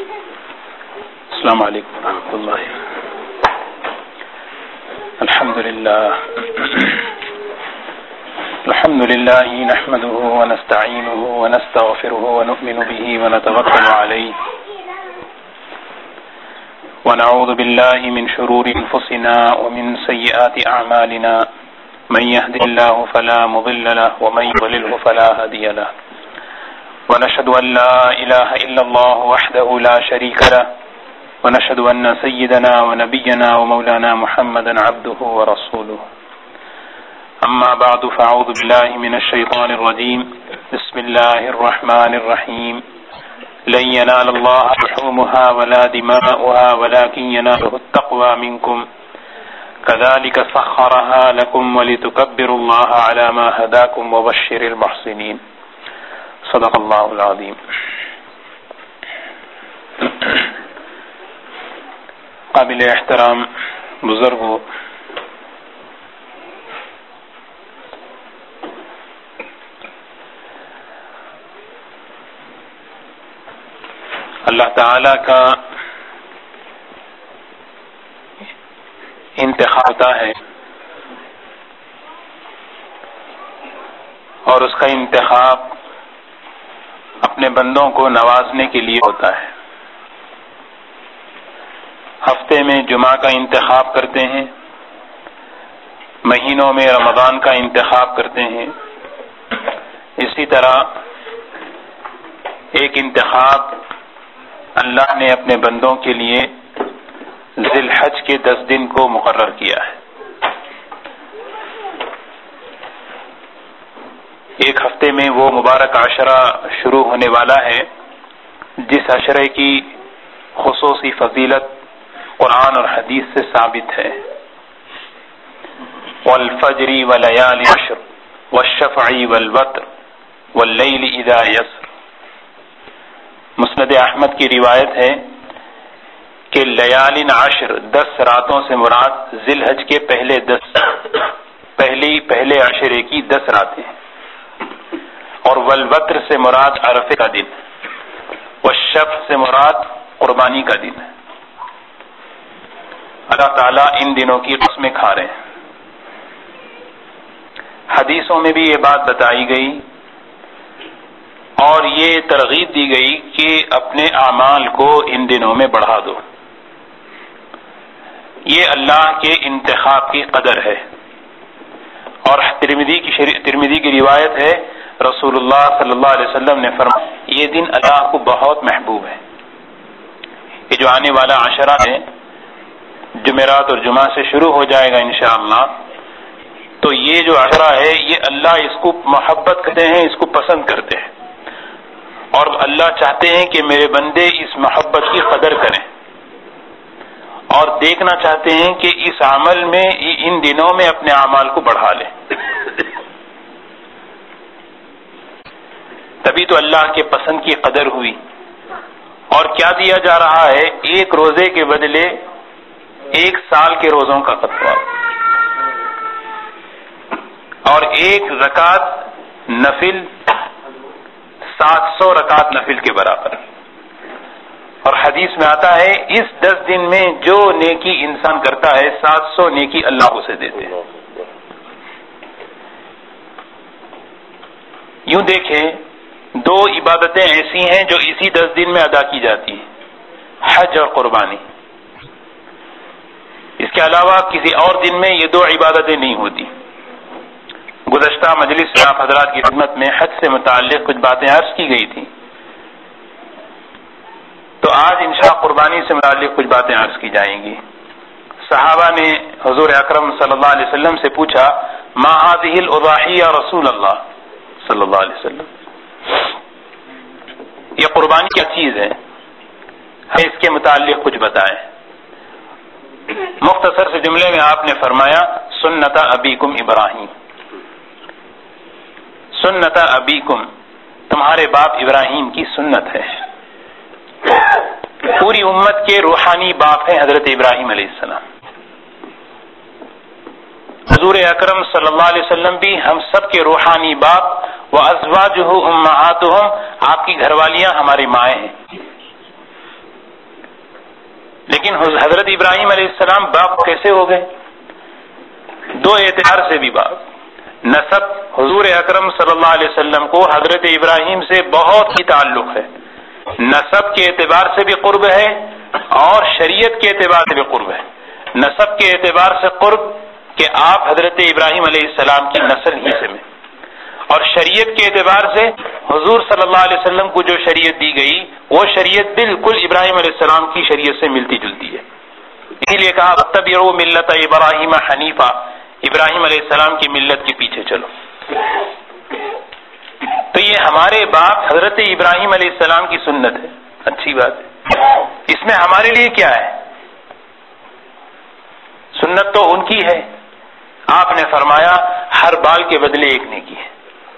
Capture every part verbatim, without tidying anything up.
السلام علیکم ورحمۃ اللہ. الحمد للہ الحمد للہ نحمده ونستعینه ونستغفره ونؤمن به ونتوکل علیہ ونعوذ باللہ من شرور انفسنا ومن سیئات اعمالنا من يهده الله فلا مضل له ومن يضلل فلا هادي له ونشهد أن لا إله إلا الله وحده لا شريك له ونشهد أن سيدنا ونبينا ومولانا محمدا عبده ورسوله. أما بعد فأعوذ بالله من الشيطان الرجيم. بسم الله الرحمن الرحيم. لن ينال الله لحومها ولا دماؤها ولكن يناله التقوى منكم كذلك سخرها لكم ولتكبروا الله على ما هداكم وبشر المحسنين. صدق اللہ العظیم. قابل احترام بزرگوں، اللہ تعالی کا انتخاب ہوتا ہے اور اس کا انتخاب اپنے بندوں کو نوازنے کے لیے ہوتا ہے. ہفتے میں جمعہ کا انتخاب کرتے ہیں، مہینوں میں رمضان کا انتخاب کرتے ہیں. اسی طرح ایک انتخاب اللہ نے اپنے بندوں کے لیے ذی الحج کے دس دن کو مقرر کیا ہے. ایک ہفتے میں وہ مبارک عشرہ شروع ہونے والا ہے جس عشرے کی خصوصی فضیلت قرآن اور حدیث سے ثابت ہے. والفجر وليال عشر والشفع والوتر واللیل اذا یسر. مسند احمد کی روایت ہے کہ لیال عشر دس راتوں سے مراد ذی الحج کے پہلے دس پہلی پہلے عشرے کی دس راتیں، اور والوتر سے مراد عرفے کا دن، والشفع سے مراد قربانی کا دن. اللہ تعالیٰ ان دنوں کی قسمیں کھا رہے ہیں. حدیثوں میں بھی یہ بات بتائی گئی اور یہ ترغیب دی گئی کہ اپنے اعمال کو ان دنوں میں بڑھا دو. یہ اللہ کے انتخاب کی قدر ہے. اور ترمذی کی شری... ترمذی کی روایت ہے، رسول اللہ صلی اللہ علیہ وسلم نے فرمایا یہ دن اللہ کو بہت محبوب ہے. یہ جو آنے والا عشرہ ہے، جمعرات اور جمعہ سے شروع ہو جائے گا انشاءاللہ، تو یہ جو عشرہ ہے یہ اللہ اس کو محبت کرتے ہیں، اس کو پسند کرتے ہیں، اور اللہ چاہتے ہیں کہ میرے بندے اس محبت کی قدر کریں، اور دیکھنا چاہتے ہیں کہ اس عمل میں ان دنوں میں اپنے اعمال کو بڑھا لیں. تبھی تو اللہ کے پسند کی قدر ہوئی. اور کیا دیا جا رہا ہے؟ ایک روزے کے بدلے ایک سال کے روزوں کا فتویٰ، اور ایک رکعت نفل سات سو رکعت نفل کے برابر. اور حدیث میں آتا ہے اس دس دن میں جو نیکی انسان کرتا ہے سات سو نیکی اللہ اسے دیتے ہیں. یوں دیکھیں، دو عبادتیں ایسی ہیں جو اسی دس دن میں ادا کی جاتی ہیں، حج اور قربانی. اس کے علاوہ کسی اور دن میں یہ دو عبادتیں نہیں ہوتی. گزشتہ مجلس میں آپ حضرات کی خدمت میں حج سے متعلق کچھ باتیں عرض کی گئی تھیں، تو آج انشاءاللہ قربانی سے متعلق کچھ باتیں عرض کی جائیں گی. صحابہ نے حضور اکرم صلی اللہ علیہ وسلم سے پوچھا ما هذه الاضاحی یا رسول اللہ صلی اللہ علیہ وسلم، یہ قربانی کیا چیز ہے، ہمیں اس کے متعلق کچھ بتائیں. مختصر سے جملے میں آپ نے فرمایا سنت ابیکم ابراہیم، سنت ابیکم تمہارے باپ ابراہیم کی سنت ہے. پوری امت کے روحانی باپ ہیں حضرت ابراہیم علیہ السلام. حضور اکرم صلی اللہ علیہ وسلم بھی ہم سب کے روحانی باپ، وازواجہ امہاتہم، آپ کی گھر والیاں ہماری مائیں ہیں. لیکن حضرت ابراہیم علیہ السلام باپ کیسے ہو گئے؟ دو اعتبار سے بھی باپ. نسب، حضور اکرم صلی اللہ علیہ وسلم کو حضرت ابراہیم سے بہت ہی تعلق ہے. نسب کے اعتبار سے بھی قرب ہے اور شریعت کے اعتبار سے بھی قرب ہے. نسب کے اعتبار سے قرب کہ آپ حضرت ابراہیم علیہ السلام کی نسل ہی سے میں، اور شریعت کے اعتبار سے حضور صلی اللہ علیہ وسلم کو جو شریعت دی گئی وہ شریعت بالکل ابراہیم علیہ السلام کی شریعت سے ملتی جلتی ہے. اسی لیے کہا اتبعوا ملت ابراہیم حنیفا، ابراہیم علیہ السلام کی ملت کے پیچھے چلو. تو یہ ہمارے باپ حضرت ابراہیم علیہ السلام کی سنت ہے، اچھی بات ہے. اس میں ہمارے لیے کیا ہے؟ سنت تو ان کی ہے. آپ نے فرمایا ہر بال کے بدلے ایک نیکی ہے.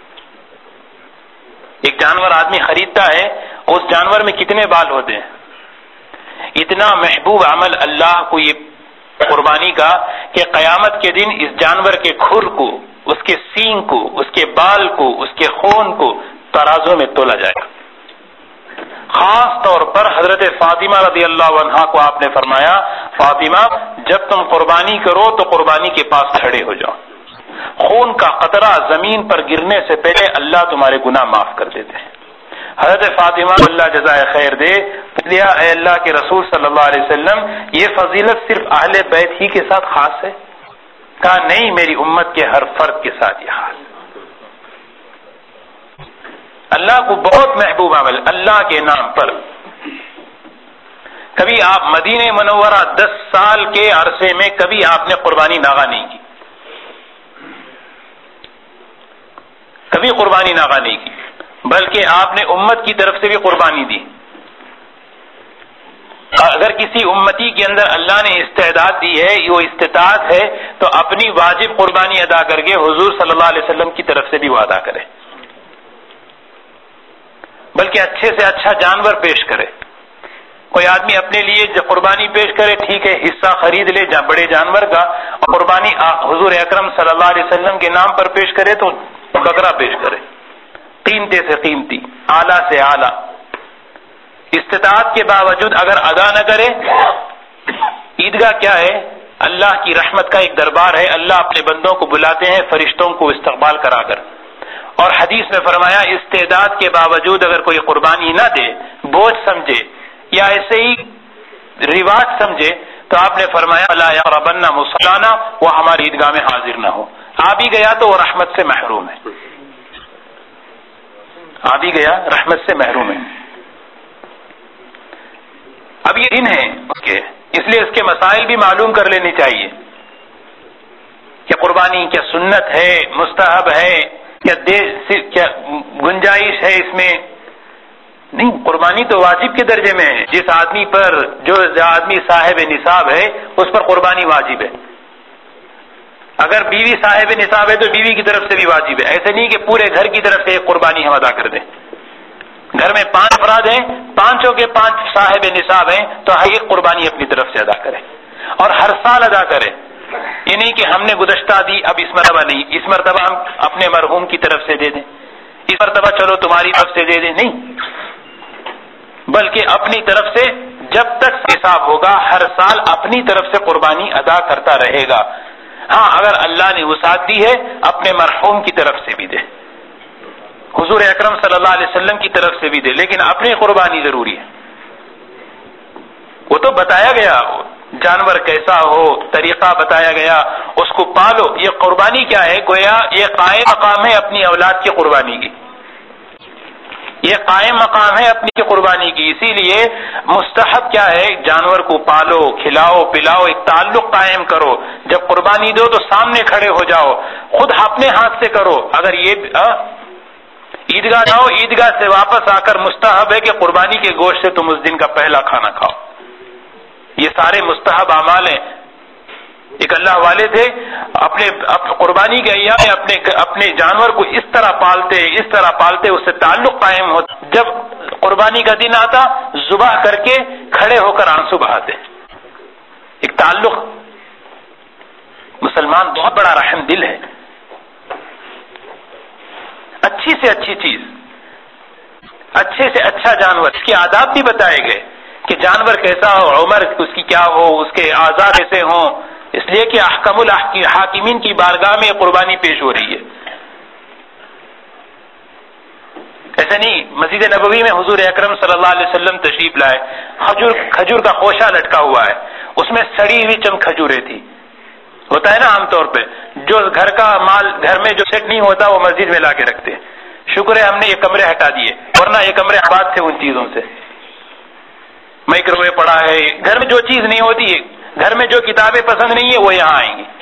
ایک جانور آدمی خریدتا ہے، اس جانور میں کتنے بال ہوتے ہیں؟ اتنا محبوب عمل اللہ کو یہ قربانی کا کہ قیامت کے دن اس جانور کے کھر کو، اس کے سینگ کو، اس کے بال کو، اس کے خون کو ترازو میں تولا جائے گا. خاص طور پر حضرت فاطمہ رضی اللہ عنہا کو آپ نے فرمایا فاطمہ جب تم قربانی کرو تو قربانی کے پاس کھڑے ہو جاؤ. خون کا قطرہ زمین پر گرنے سے پہلے اللہ تمہارے گناہ معاف کر دیتے ہیں. حضرت فاطمہ اللہ جزائے خیر دے لیا اے اللہ کے رسول صلی اللہ علیہ وسلم یہ فضیلت صرف اہل بیت ہی کے ساتھ خاص ہے؟ کہا نہیں، میری امت کے ہر فرد کے ساتھ یہ حال. اللہ کو بہت محبوب عمل اللہ کے نام پر. کبھی آپ مدینہ منورہ دس سال کے عرصے میں کبھی آپ نے قربانی ناغہ نہیں کی، کبھی قربانی ناغہ نہیں کی، بلکہ آپ نے امت کی طرف سے بھی قربانی دی. اگر کسی امتی کے اندر اللہ نے استعداد دی ہے، وہ استطاعت ہے، تو اپنی واجب قربانی ادا کر کے حضور صلی اللہ علیہ وسلم کی طرف سے بھی وہ ادا کرے، بلکہ اچھے سے اچھا جانور پیش کرے. کوئی آدمی اپنے لیے جو قربانی پیش کرے ٹھیک ہے، حصہ خرید لے جہاں بڑے جانور کا، اور قربانی حضور اکرم صلی اللہ علیہ وسلم کے نام پر پیش کرے تو بکرا پیش کرے، قیمتی سے قیمتی، اعلیٰ سے اعلیٰ. استطاعت کے باوجود اگر ادا نہ کرے، عیدگاہ کیا ہے؟ اللہ کی رحمت کا ایک دربار ہے. اللہ اپنے بندوں کو بلاتے ہیں فرشتوں کو استقبال کرا کر، اور حدیث میں فرمایا استعداد کے باوجود اگر کوئی قربانی نہ دے، بوجھ سمجھے یا ایسے ہی رواج سمجھے، تو آپ نے فرمایا لا یقربن مصلانا، وہ ہماری عیدگاہ میں حاضر نہ ہو. آ بھی گیا تو وہ رحمت سے محروم ہے، آ بھی گیا رحمت سے محروم ہے. اب یہ دن ہے اس لیے اس کے مسائل بھی معلوم کر لینی چاہیے کہ قربانی کیا سنت ہے، مستحب ہے، کیا کیا گنجائش ہے اس میں؟ نہیں، قربانی تو واجب کے درجے میں ہے. جس آدمی پر جو آدمی صاحب نصاب ہے اس پر قربانی واجب ہے. اگر بیوی صاحب نصاب ہے تو بیوی کی طرف سے بھی واجب ہے. ایسے نہیں کہ پورے گھر کی طرف سے ایک قربانی ہم ادا کر دیں. گھر میں پانچ افراد ہیں، پانچوں کے پانچ صاحب نصاب ہیں، تو ہر ایک قربانی اپنی طرف سے ادا کرے اور ہر سال ادا کرے. یہ نہیں کہ ہم نے گزشتہ دی اب اس مرتبہ نہیں، اس مرتبہ ہم اپنے مرحوم کی طرف سے دے دیں، اس مرتبہ چلو تمہاری طرف سے دے دیں، نہیں، بلکہ اپنی طرف سے جب تک حساب ہوگا ہر سال اپنی طرف سے قربانی ادا کرتا رہے گا. ہاں اگر اللہ نے وسعت دی ہے اپنے مرحوم کی طرف سے بھی دے، حضور اکرم صلی اللہ علیہ وسلم کی طرف سے بھی دے، لیکن اپنی قربانی ضروری ہے. وہ تو بتایا گیا جانور کیسا ہو، طریقہ بتایا گیا، اس کو پالو. یہ قربانی کیا ہے؟ گویا یہ قائم مقام ہے اپنی اولاد کی قربانی کی، یہ قائم مقام ہے اپنی قربانی کی. اسی لیے مستحب کیا ہے؟ جانور کو پالو، کھلاؤ پلاؤ، ایک تعلق قائم کرو. جب قربانی دو تو سامنے کھڑے ہو جاؤ، خود اپنے ہاتھ سے کرو. اگر یہ عیدگاہ جاؤ، عیدگاہ سے واپس آ کر مستحب ہے کہ قربانی کے گوشت سے تم اس دن کا پہلا کھانا کھاؤ. یہ سارے مستحب اعمال ہیں. ایک اللہ والے تھے اپنے قربانی کے ایام میں اپنے اپنے جانور کو اس طرح پالتے اس طرح پالتے اس سے تعلق قائم ہوتا. جب قربانی کا دن آتا ذبح کر کے کھڑے ہو کر آنسو بہاتے. ایک تعلق. مسلمان بہت بڑا رحم دل ہے. اچھی سے اچھی چیز، اچھے سے اچھا جانور، اس کے آداب بھی بتائے گئے کہ جانور کیسا ہو، عمر اس کی کیا ہو، اس کے اعضاء کیسے ہوں، اس لیے کہ احکم الحاکمین کی بارگاہ میں قربانی پیش ہو رہی ہے. ایسا نہیں، مسجد نبوی میں حضور اکرم صلی اللہ علیہ وسلم تشریف لائے، کھجور کھجور کا خوشہ لٹکا ہوا ہے، اس میں سڑی ہوئی چند کھجوریں تھی. ہوتا ہے نا عام طور پہ جو گھر کا مال گھر میں جو سیٹ نہیں ہوتا وہ مسجد میں لا کے رکھتے ہیں. شکر ہے ہم نے یہ کمرے ہٹا دیے، ورنہ یہ کمرے آباد تھے ان چیزوں سے. مائکروویو پڑا ہے، گھر میں جو چیز نہیں ہوتی ہے، گھر میں جو کتابیں پسند نہیں ہیں وہ یہاں آئیں گی،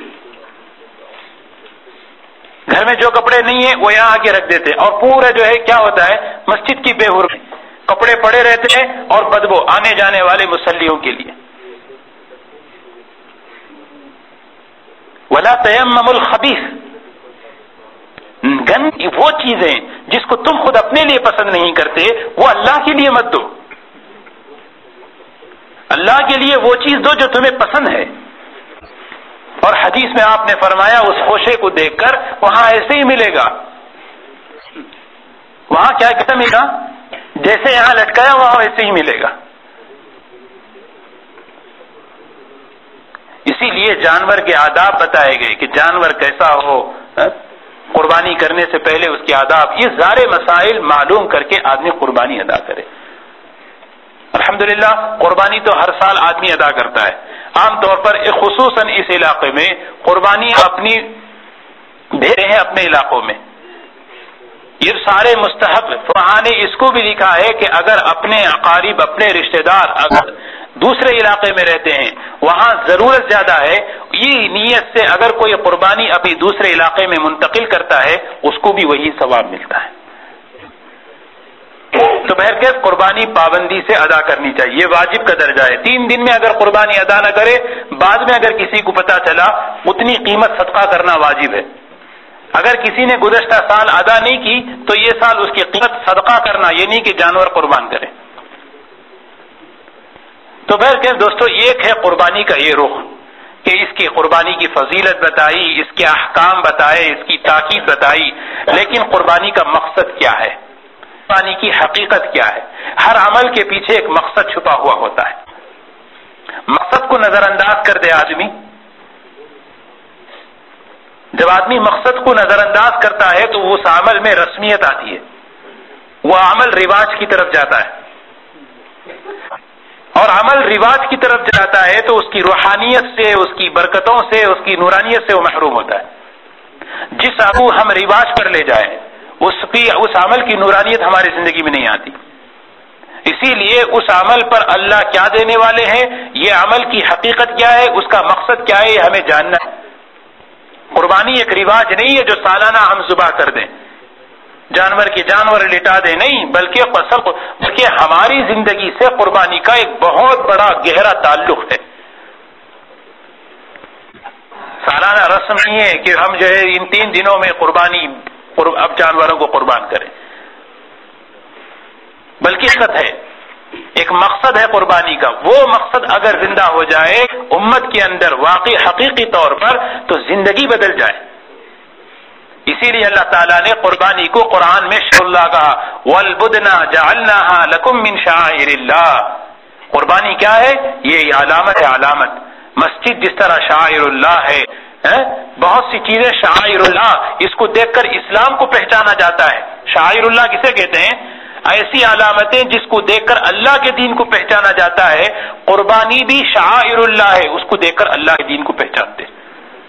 گھر میں جو کپڑے نہیں ہیں وہ یہاں آ کے رکھ دیتے، اور پورا جو ہے کیا ہوتا ہے مسجد کی بے حرمتی، کپڑے پڑے رہتے ہیں اور بدبو آنے جانے والے مصلیوں کے لیے. ولا تیمموا الخبیث، گند وہ چیزیں جس کو تم خود اپنے لیے پسند نہیں کرتے وہ اللہ کے لیے مت دو، اللہ کے لیے وہ چیز دو جو تمہیں پسند ہے. اور حدیث میں آپ نے فرمایا اس خوشے کو دیکھ کر وہاں ایسے ہی ملے گا، وہاں کیا کہتا ملے گا، جیسے یہاں لٹکایا وہاں ویسے ہی ملے گا. اسی لیے جانور کے آداب بتائے گئے کہ جانور کیسا ہو، قربانی کرنے سے پہلے اس کے آداب، یہ سارے مسائل معلوم کر کے آدمی قربانی ادا کرے. الحمدللہ قربانی تو ہر سال آدمی ادا کرتا ہے، عام طور پر خصوصاً اس علاقے میں قربانی اپنی بھیڑیں ہیں اپنے علاقوں میں، یہ سارے مستحب. وہاں نے اس کو بھی لکھا ہے کہ اگر اپنے اقارب اپنے رشتہ دار اگر دوسرے علاقے میں رہتے ہیں وہاں ضرورت زیادہ ہے، یہ نیت سے اگر کوئی قربانی ابھی دوسرے علاقے میں منتقل کرتا ہے اس کو بھی وہی ثواب ملتا ہے. تو بہرکیف قربانی پابندی سے ادا کرنی چاہیے، یہ واجب کا درجہ ہے. تین دن میں اگر قربانی ادا نہ کرے، بعد میں اگر کسی کو پتا چلا اتنی قیمت صدقہ کرنا واجب ہے. اگر کسی نے گزشتہ سال ادا نہیں کی تو یہ سال اس کی قیمت صدقہ کرنا، یہ نہیں کہ جانور قربان کرے. تو بہرکیف دوستو ایک ہے قربانی کا یہ رخ کہ اس کی قربانی کی فضیلت بتائی، اس کے احکام بتائے، اس کی تاکید بتائی، لیکن قربانی کا مقصد کیا ہے، قربانی کی حقیقت کیا ہے. ہر عمل کے پیچھے ایک مقصد چھپا ہوا ہوتا ہے. مقصد کو نظر انداز کر دے آدمی، جب آدمی مقصد کو نظر انداز کرتا ہے تو اس عمل میں رسمیت آتی ہے، وہ عمل رواج کی طرف جاتا ہے، اور عمل رواج کی طرف جاتا ہے تو اس کی روحانیت سے، اس کی برکتوں سے، اس کی نورانیت سے وہ محروم ہوتا ہے. جس کو ہم رواج پر لے جائیں اس کی اس عمل کی نورانیت ہماری زندگی میں نہیں آتی. اسی لیے اس عمل پر اللہ کیا دینے والے ہیں، یہ عمل کی حقیقت کیا ہے، اس کا مقصد کیا ہے، یہ ہمیں جاننا ہے. قربانی ایک رواج نہیں ہے جو سالانہ ہم ذبح کر دیں، جانور کے جانور لٹا دیں، نہیں، بلکہ قسم بلکہ ہماری زندگی سے قربانی کا ایک بہت بڑا گہرا تعلق ہے. سالانہ رسم نہیں ہے کہ ہم جو ہے ان تین دنوں میں قربانی اب جانوروں کو قربان کریں، بلکہ حقیقت ہے، ایک مقصد ہے قربانی کا. وہ مقصد اگر زندہ ہو جائے امت کے اندر واقعی حقیقی طور پر تو زندگی بدل جائے. اسی لیے اللہ تعالیٰ نے قربانی کو قرآن میں شعائر اللہ کہا، وَالْبُدْنَا جَعَلْنَاهَا لَكُمْ مِنْ شَعَائِرِ اللَّهِ. قربانی کیا ہے، یہ علامت ہے، علامت. مسجد جس طرح شعائر اللہ ہے، بہت سی چیزیں شعائر اللہ، اس کو دیکھ کر اسلام کو پہچانا جاتا ہے. شعائر اللہ کسے کہتے ہیں، ایسی علامتیں جس کو دیکھ کر اللہ کے دین کو پہچانا جاتا ہے. قربانی بھی شعائر اللہ ہے، اس کو دیکھ کر اللہ کے دین کو پہچانتے ہیں.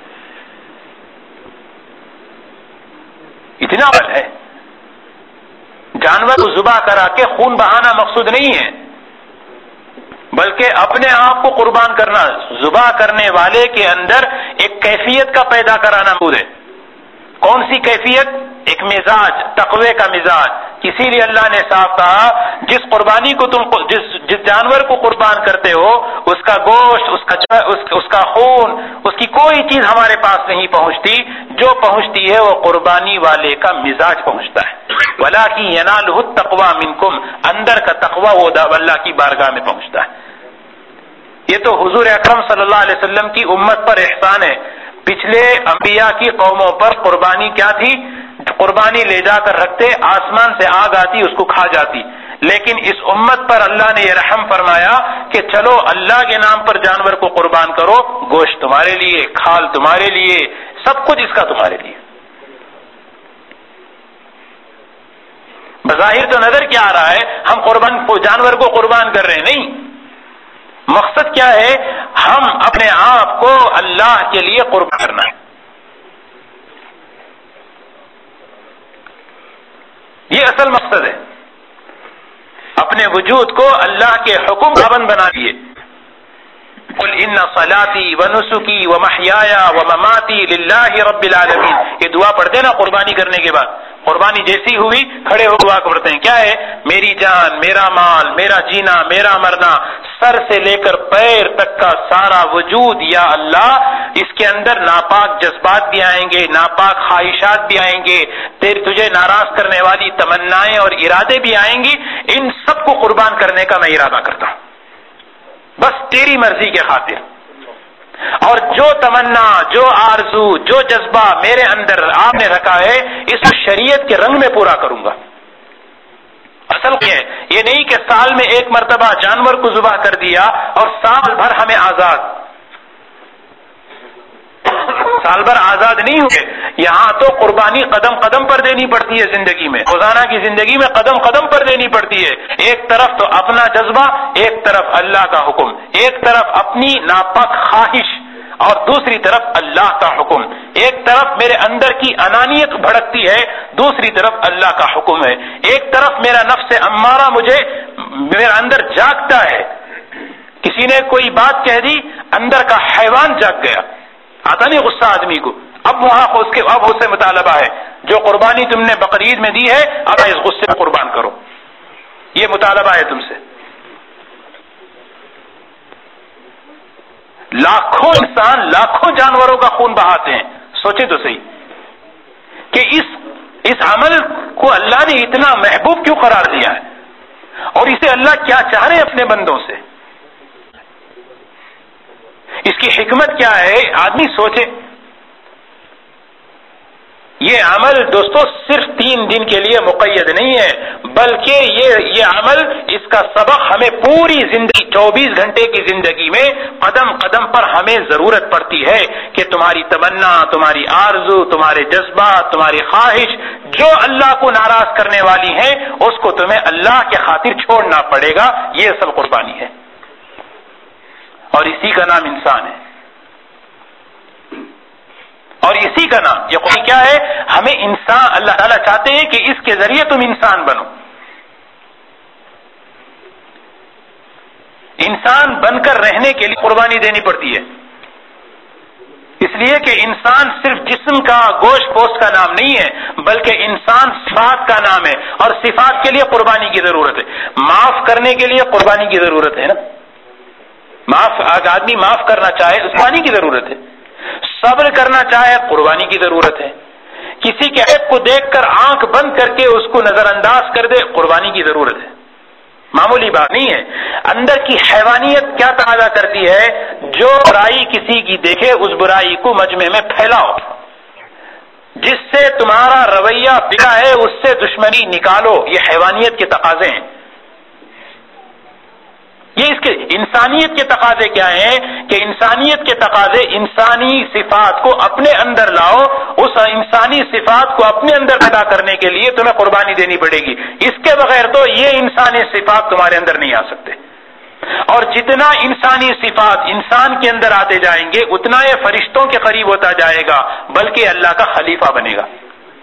اتنا بل ہے. جانور کو ذبح کرا کے خون بہانا مقصود نہیں ہے، بلکہ اپنے آپ کو قربان کرنا، ذبح کرنے والے کے اندر ایک کیفیت کا پیدا کرانا مقصود ہے. کون سی کیفیت، ایک مزاج، تقوی کا مزاج. اسی لیے اللہ نے صاف کہا جس قربانی کو تم جس جس جانور کو قربان کرتے ہو اس کا گوشت، اس کا اس, اس کا خون، اس کی کوئی چیز ہمارے پاس نہیں پہنچتی، جو پہنچتی ہے وہ قربانی والے کا مزاج پہنچتا ہے. وَلَٰكِن يَنَالُهُ التَّقْوَىٰ مِنكُمْ، اندر کا تقوی وہ اللہ کی بارگاہ میں پہنچتا ہے. یہ تو حضور اکرم صلی اللہ علیہ وسلم کی امت پر احسان ہے. پچھلے انبیاء کی قوموں پر قربانی کیا تھی، قربانی لے جا کر رکھتے، آسمان سے آگ آتی اس کو کھا جاتی. لیکن اس امت پر اللہ نے یہ رحم فرمایا کہ چلو اللہ کے نام پر جانور کو قربان کرو، گوشت تمہارے لیے، کھال تمہارے لیے، سب کچھ اس کا تمہارے لیے۔ بظاہر تو نظر کیا آ رہا ہے، ہم قربان جانور کو قربان کر رہے ہیں، نہیں، مقصد کیا ہے، ہم اپنے آپ کو اللہ کے لیے قربان کرنا ہے۔ یہ اصل مقصد ہے، اپنے وجود کو اللہ کے حکم پابند بنا دیے۔ قل ان صلاتی ونسکی ومحیایا ومماتی للہ رب العالمین، یہ دعا پڑھتے ہیں نا قربانی کرنے کے بعد، قربانی جیسی ہوئی کھڑے ہو دعا پڑھتے ہیں، کیا ہے، میری جان، میرا مال، میرا جینا، میرا مرنا، سر سے لے کر پیر تک کا سارا وجود یا اللہ، اس کے اندر ناپاک جذبات بھی آئیں گے، ناپاک خواہشات بھی آئیں گے، تیری تجھے ناراض کرنے والی تمنائیں اور ارادے بھی آئیں گی، ان سب کو قربان کرنے کا میں ارادہ کرتا ہوں، بس تیری مرضی کے خاطر۔ اور جو تمنا، جو آرزو، جو جذبہ میرے اندر آپ نے رکھا ہے، اس شریعت کے رنگ میں پورا کروں گا۔ اصل یہ ہے، یہ نہیں کہ سال میں ایک مرتبہ جانور کو ذبح کر دیا اور سال بھر ہمیں آزاد، سال بھر آزاد نہیں ہوئے، یہاں تو قربانی قدم قدم پر دینی پڑتی ہے زندگی میں، روزانہ کی زندگی میں قدم قدم پر دینی پڑتی ہے۔ ایک طرف تو اپنا جذبہ، ایک طرف اللہ کا حکم، ایک طرف اپنی ناپاک خواہش اور دوسری طرف اللہ کا حکم، ایک طرف میرے اندر کی انانیت بھڑکتی ہے، دوسری طرف اللہ کا حکم ہے، ایک طرف میرا نفس امارہ مجھے میرا اندر جاگتا ہے، کسی نے کوئی بات کہہ دی، اندر کا حیوان جاگ گیا، آتا نہیں غصہ آدمی کو، اب وہاں اس کے اب اس سے مطالبہ ہے، جو قربانی تم نے بقرعید میں دی ہے اب اس غصے کو قربان کرو، یہ مطالبہ ہے تم سے۔ لاکھوں انسان لاکھوں جانوروں کا خون بہاتے ہیں، سوچے تو صحیح کہ اس اس عمل کو اللہ نے اتنا محبوب کیوں قرار دیا ہے، اور اسے اللہ کیا چاہ رہے ہیں اپنے بندوں سے، اس کی حکمت کیا ہے، آدمی سوچے۔ یہ عمل دوستو صرف تین دن کے لیے مقید نہیں ہے، بلکہ یہ یہ عمل، اس کا سبق ہمیں پوری زندگی، چوبیس گھنٹے کی زندگی میں قدم قدم پر ہمیں ضرورت پڑتی ہے کہ تمہاری تمنا، تمہاری آرزو، تمہارے جذبات، تمہاری خواہش جو اللہ کو ناراض کرنے والی ہیں، اس کو تمہیں اللہ کے خاطر چھوڑنا پڑے گا، یہ اصل قربانی ہے، اور اسی کا نام انسان ہے، اور اسی کا نام یہ قرآن کیا ہے، ہمیں انسان، اللہ تعالیٰ چاہتے ہیں کہ اس کے ذریعے تم انسان بنو، انسان بن کر رہنے کے لیے قربانی دینی پڑتی ہے، اس لیے کہ انسان صرف جسم کا، گوشت پوست کا نام نہیں ہے، بلکہ انسان صفات کا نام ہے، اور صفات کے لیے قربانی کی ضرورت ہے، معاف کرنے کے لیے قربانی کی ضرورت ہے نا، معاف آدمی معاف کرنا چاہے اس قربانی کی ضرورت ہے، صبر کرنا چاہے قربانی کی ضرورت ہے، کسی کے عیب کو دیکھ کر آنکھ بند کر کے اس کو نظر انداز کر دے، قربانی کی ضرورت ہے، معمولی بات نہیں ہے۔ اندر کی حیوانیت کیا تقاضا کرتی ہے، جو برائی کسی کی دیکھے اس برائی کو مجمع میں پھیلاؤ، جس سے تمہارا رویہ بگڑا ہے اس سے دشمنی نکالو، یہ حیوانیت کے تقاضے ہیں، یہ اس کے انسانیت کے تقاضے کیا ہیں کہ انسانیت کے تقاضے انسانی صفات کو اپنے اندر لاؤ، اس انسانی صفات کو اپنے اندر پیدا کرنے کے لیے تمہیں قربانی دینی پڑے گی، اس کے بغیر تو یہ انسانی صفات تمہارے اندر نہیں آ سکتے، اور جتنا انسانی صفات انسان کے اندر آتے جائیں گے اتنا یہ فرشتوں کے قریب ہوتا جائے گا، بلکہ اللہ کا خلیفہ بنے گا۔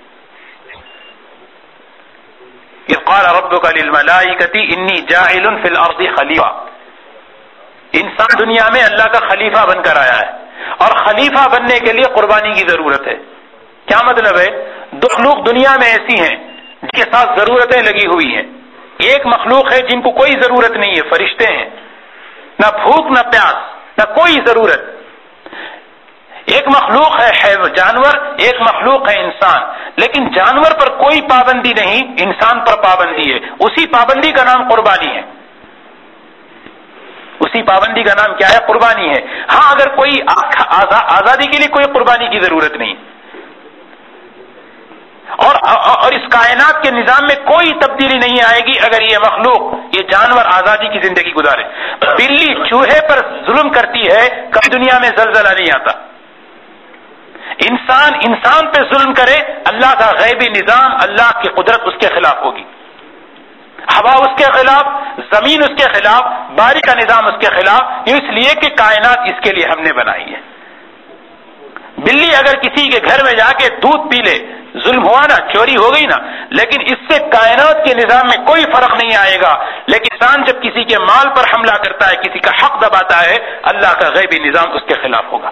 قال ربک للملائکۃ انی جاعل فی الارض خلیفہ، انسان دنیا میں اللہ کا خلیفہ بن کر آیا ہے، اور خلیفہ بننے کے لیے قربانی کی ضرورت ہے۔ کیا مطلب ہے، دو مخلوق دنیا میں ایسی ہیں جن کے ساتھ ضرورتیں لگی ہوئی ہیں، ایک مخلوق ہے جن کو کوئی ضرورت نہیں ہے، فرشتے ہیں، نہ بھوک نہ پیاس نہ کوئی ضرورت، ایک مخلوق ہے جانور، ایک مخلوق ہے انسان، لیکن جانور پر کوئی پابندی نہیں، انسان پر پابندی ہے، اسی پابندی کا نام قربانی ہے، اسی پابندی کا نام کیا ہے، قربانی ہے۔ ہاں اگر کوئی آزادی کے لیے کوئی قربانی کی ضرورت نہیں، اور اور اس کائنات کے نظام میں کوئی تبدیلی نہیں آئے گی اگر یہ مخلوق، یہ جانور آزادی کی زندگی گزارے۔ بلی چوہے پر ظلم کرتی ہے، کبھی دنیا میں زلزلہ نہیں آتا۔ انسان انسان پہ ظلم کرے، اللہ کا غیبی نظام، اللہ کی قدرت اس کے خلاف ہوگی۔ ہوا اس کے خلاف، زمین اس کے خلاف، بارش کا نظام اس کے خلاف، اس لیے کہ کائنات اس کے لیے ہم نے بنائی ہے۔ بلی اگر کسی کے گھر میں جا کے دودھ پی لے، ظلم ہوا نا، چوری ہو گئی نا، لیکن اس سے کائنات کے نظام میں کوئی فرق نہیں آئے گا۔ لیکن انسان جب کسی کے مال پر حملہ کرتا ہے، کسی کا حق دباتا ہے، اللہ کا غیبی نظام اس کے خلاف ہوگا۔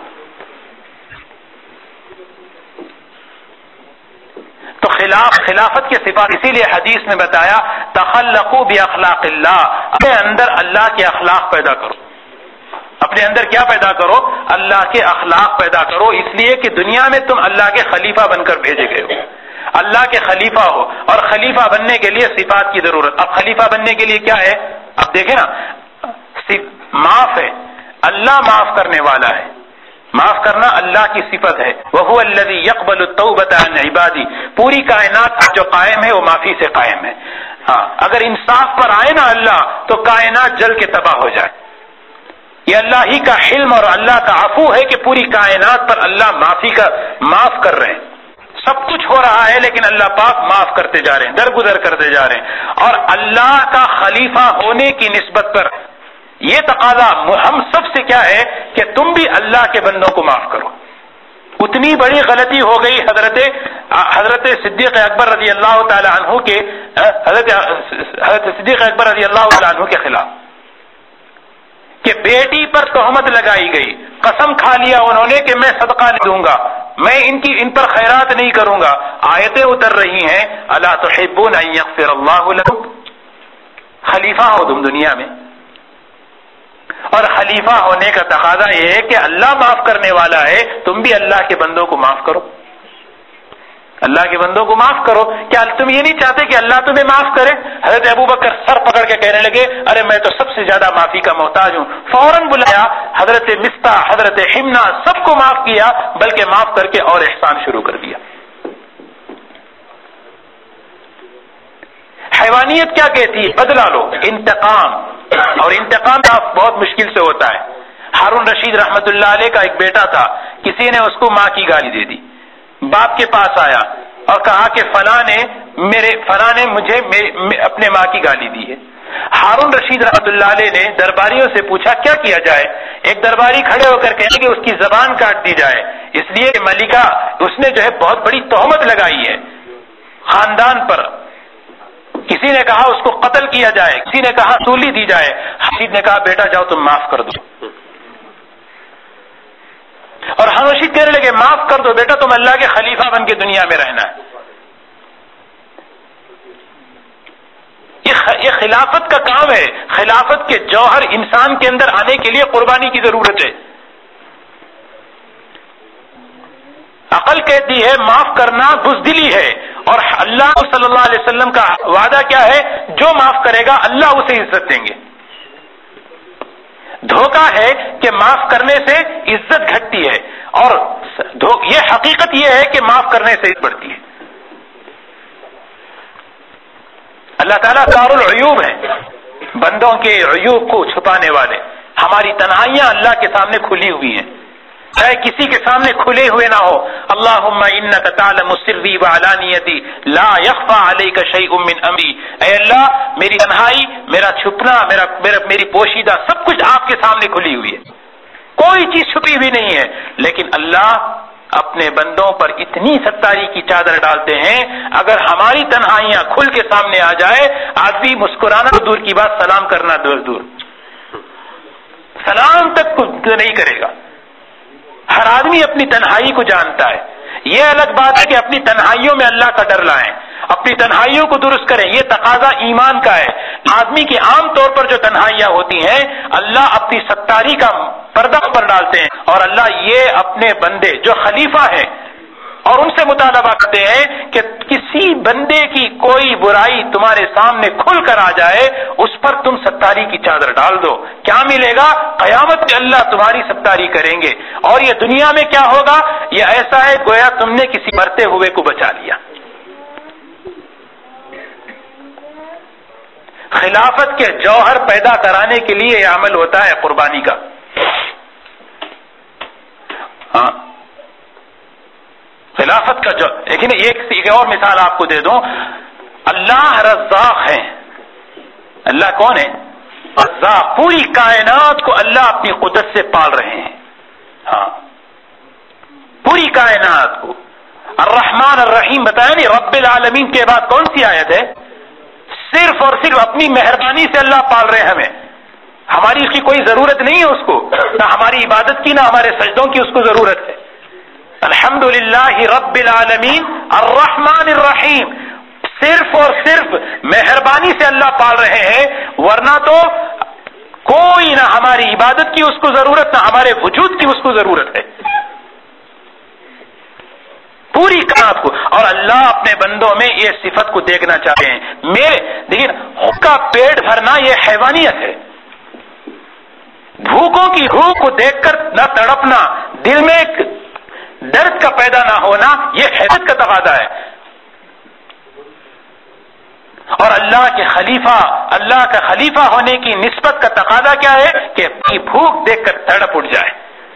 تو خلاف خلافت کے صفات، اسی لیے حدیث میں بتایا تخلقوا باخلاق اللہ، اپنے اندر اللہ کے اخلاق پیدا کرو، اپنے اندر کیا پیدا کرو؟ اللہ کے اخلاق پیدا کرو، اس لیے کہ دنیا میں تم اللہ کے خلیفہ بن کر بھیجے گئے ہو، اللہ کے خلیفہ ہو، اور خلیفہ بننے کے لیے صفات کی ضرورت۔ اب خلیفہ بننے کے لیے کیا ہے؟ اب دیکھیں نا، معاف ہے، اللہ معاف کرنے والا ہے، معاف کرنا اللہ کی صفت ہے۔ وَهُوَ الَّذِي يَقْبَلُ التَّوْبَةَ عَنْ عِبَادِهِ، پوری کائنات جو قائم ہے وہ معافی سے قائم ہے۔ ہاں، اگر انصاف پر آئے نا اللہ تو کائنات جل کے تباہ ہو جائے۔ یہ اللہ ہی کا حلم اور اللہ کا عفو ہے کہ پوری کائنات پر اللہ معافی کا معاف کر رہے ہیں۔ سب کچھ ہو رہا ہے لیکن اللہ پاک معاف کرتے جا رہے ہیں، درگزر کرتے جا رہے ہیں۔ اور اللہ کا خلیفہ ہونے کی نسبت پر یہ تقاضا ہم سب سے کیا ہے کہ تم بھی اللہ کے بندوں کو معاف کرو۔ اتنی بڑی غلطی ہو گئی حضرت حضرت صدیق اکبر رضی اللہ تعالی عنہ کے حضرت حضرت صدیق اکبر رضی اللہ تعالی عنہ کے خلاف کہ بیٹی پر تہمت لگائی گئی، قسم کھا لیا انہوں نے کہ میں صدقہ نہیں دوں گا، میں ان کی ان پر خیرات نہیں کروں گا۔ آیتیں اتر رہی ہیں الا تحبون ان یغفر اللہ لکم، خلیفہ ہو تم دنیا میں، اور خلیفہ ہونے کا تقاضا یہ ہے کہ اللہ معاف کرنے والا ہے، تم بھی اللہ کے بندوں کو معاف کرو، اللہ کے بندوں کو معاف کرو۔ کیا تم یہ نہیں چاہتے کہ اللہ تمہیں معاف کرے؟ حضرت ابو بکر سر پکڑ کے کہنے لگے ارے میں تو سب سے زیادہ معافی کا محتاج ہوں۔ فوراً بلایا حضرت مستح، حضرت حمنا، سب کو معاف کیا، بلکہ معاف کر کے اور احسان شروع کر دیا۔ حیوانیت کیا کہتی ہے؟ بدلہ لو، انتقام، اور انتقام بہت مشکل سے ہوتا ہے۔ ہارون رشید رحمت اللہ علیہ کا ایک بیٹا تھا، کسی نے اس کو ماں کی گالی دے دی، باپ کے پاس آیا اور کہا کہ فلاں نے میرے فلاں نے مجھے اپنے ماں کی گالی دی ہے۔ ہارون رشید رحمت اللہ علیہ نے درباریوں سے پوچھا کیا کیا جائے؟ ایک درباری کھڑے ہو کر کہنے کہ اس کی زبان کاٹ دی جائے، اس لیے کہ ملکہ اس نے جو ہے بہت بڑی تہمت لگائی ہے خاندان پر۔ کسی نے کہا اس کو قتل کیا جائے، کسی نے کہا سولی دی جائے۔ رشید نے کہا بیٹا جاؤ تم معاف کر دو، اور ہم رشید کہنے لگے معاف کر دو بیٹا، تم اللہ کے خلیفہ بن کے دنیا میں رہنا ہے۔ یہ خلافت کا کام ہے، خلافت کے جوہر انسان کے اندر آنے کے لیے قربانی کی ضرورت ہے۔ عقل کہتی ہے معاف کرنا بزدلی ہے، اور اللہ صلی اللہ علیہ وسلم کا وعدہ کیا ہے؟ جو معاف کرے گا اللہ اسے عزت دیں گے۔ دھوکہ ہے کہ معاف کرنے سے عزت گھٹتی ہے، اور یہ حقیقت یہ ہے کہ معاف کرنے سے عزت بڑھتی ہے۔ اللہ تعالیٰ کار العیوب ہے، بندوں کے عیوب کو چھپانے والے۔ ہماری تنہائیاں اللہ کے سامنے کھلی ہوئی ہیں، چاہے کسی کے سامنے کھلے ہوئے نہ ہو۔ اللہم انک تعلم سری وعلانیتی لا یخفی علیک شیء من امری، اے اللہ میری تنہائی، میرا چھپنا، میرا, میرا میری پوشیدہ سب کچھ آپ کے سامنے کھلی ہوئی ہے، کوئی چیز چھپی ہوئی نہیں ہے۔ لیکن اللہ اپنے بندوں پر اتنی ستاری کی چادر ڈالتے ہیں، اگر ہماری تنہائیاں کھل کے سامنے آ جائے، آدمی مسکرانا تو دور کی بات، سلام کرنا دور دور، سلام تک نہیں کرے گا۔ ہر آدمی اپنی تنہائی کو جانتا ہے۔ یہ الگ بات ہے کہ اپنی تنہائیوں میں اللہ کا ڈر لائیں، اپنی تنہائیوں کو درست کریں، یہ تقاضا ایمان کا ہے۔ آدمی کی عام طور پر جو تنہائیاں ہوتی ہیں، اللہ اپنی ستاری کا پردہ پر ڈالتے ہیں، اور اللہ یہ اپنے بندے جو خلیفہ ہیں اور ان سے مطالبہ کرتے ہیں کہ کسی بندے کی کوئی برائی تمہارے سامنے کھل کر آ جائے، اس پر تم ستاری کی چادر ڈال دو۔ کیا ملے گا؟ قیامت میں اللہ تمہاری ستاری کریں گے، اور یہ دنیا میں کیا ہوگا؟ یہ ایسا ہے گویا تم نے کسی مرتے ہوئے کو بچا لیا۔ خلافت کے جوہر پیدا کرانے کے لیے یہ عمل ہوتا ہے قربانی کا. ہاں خلافت کا جو لیکن ایک ایک اور مثال آپ کو دے دوں. اللہ رزاق ہے. اللہ کون ہے؟ رزاق. پوری کائنات کو اللہ اپنی قدرت سے پال رہے ہیں. ہاں پوری کائنات کو. الرحمن الرحیم بتایا نہیں. رب العالمین کے بعد کون سی آیت ہے؟ صرف اور صرف اپنی مہربانی سے اللہ پال رہے ہیں ہمیں. ہماری اس کی کوئی ضرورت نہیں ہے اس کو، نہ ہماری عبادت کی نہ ہمارے سجدوں کی اس کو ضرورت ہے. الحمدللہ رب العالمین الرحمن الرحیم. صرف اور صرف مہربانی سے اللہ پال رہے ہیں، ورنہ تو کوئی نہ ہماری عبادت کی اس کو ضرورت نہ ہمارے وجود کی اس کو ضرورت ہے. پوری کائنات کو. اور اللہ اپنے بندوں میں یہ صفت کو دیکھنا چاہتے ہیں. میرے لیکن خود کا پیٹ بھرنا یہ حیوانیت ہے. بھوکوں کی بھوک کو دیکھ کر نہ تڑپنا، دل میں ایک درد کا پیدا نہ ہونا، یہ حیرت کا تقاضا ہے. اور اللہ کے خلیفہ اللہ کا خلیفہ ہونے کی نسبت کا تقاضا کیا ہے کہ بھوک دیکھ کر تڑپ اٹھ جائے،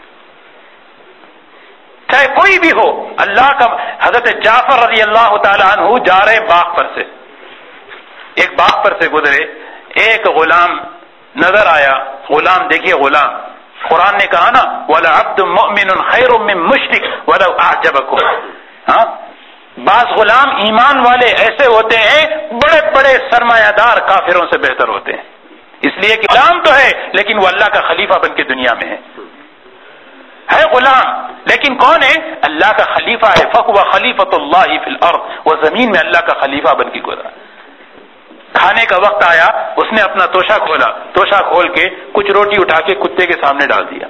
چاہے کوئی بھی ہو. اللہ کا حضرت جعفر رضی اللہ تعالی عنہ جا رہے باغ پر سے، ایک باغ پر سے گزرے، ایک غلام نظر آیا. غلام دیکھیے غلام، قرآن نے کہا نا وَلَعَبْدٌ مُؤْمِنٌ خَيْرٌ مِّن مُشْرِكٍ وَلَوْ أَعْجَبَكُمْ. ہاں بعض غلام ایمان والے ایسے ہوتے ہیں بڑے بڑے سرمایہ دار کافروں سے بہتر ہوتے ہیں، اس لیے کہ غلام تو ہے لیکن وہ اللہ کا خلیفہ بن کے دنیا میں ہے. ہے غلام لیکن کون ہے؟ اللہ کا خلیفہ ہے. فَهُوَ خَلِيفَةُ اللَّهِ فِي الْأَرْضِ. وہ زمین میں اللہ کا خلیفہ بن کے گزرا. کھانے کا وقت آیا، اس نے اپنا توشہ کھولا، توشہ کھول کے کچھ روٹی اٹھا کے کتے کے سامنے ڈال دیا،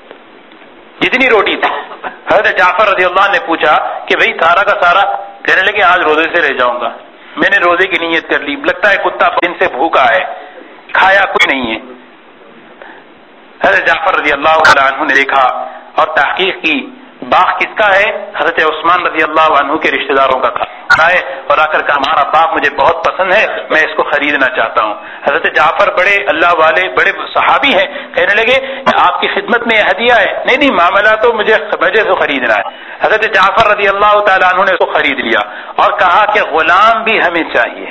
جتنی روٹی تھی. حضرت جعفر رضی اللہ عنہ نے پوچھا کہ بھئی سارا کا سارا؟ کہنے لگے آج روزے سے رہ جاؤں گا، میں نے روزے کی نیت کر لی، لگتا ہے کتا دن سے بھوکا ہے، کھایا کچھ نہیں ہے. حضرت جعفر رضی اللہ تعالی عنہ نے دیکھا اور تحقیق کی، باغ کس کا ہے؟ حضرت عثمان رضی اللہ عنہ کے رشتہ داروں کا تھا. آئے اور آ کر کہا ہمارا باغ مجھے بہت پسند ہے، میں اس کو خریدنا چاہتا ہوں. حضرت جعفر بڑے اللہ والے بڑے صحابی ہیں، کہنے لگے آپ کی خدمت میں یہ ہدیہ ہے. نہیں نہیں معاملہ تو مجھے مجھے تو خریدنا ہے. حضرت جعفر رضی اللہ تعالیٰ عنہ نے اس کو خرید لیا اور کہا کہ غلام بھی ہمیں چاہیے.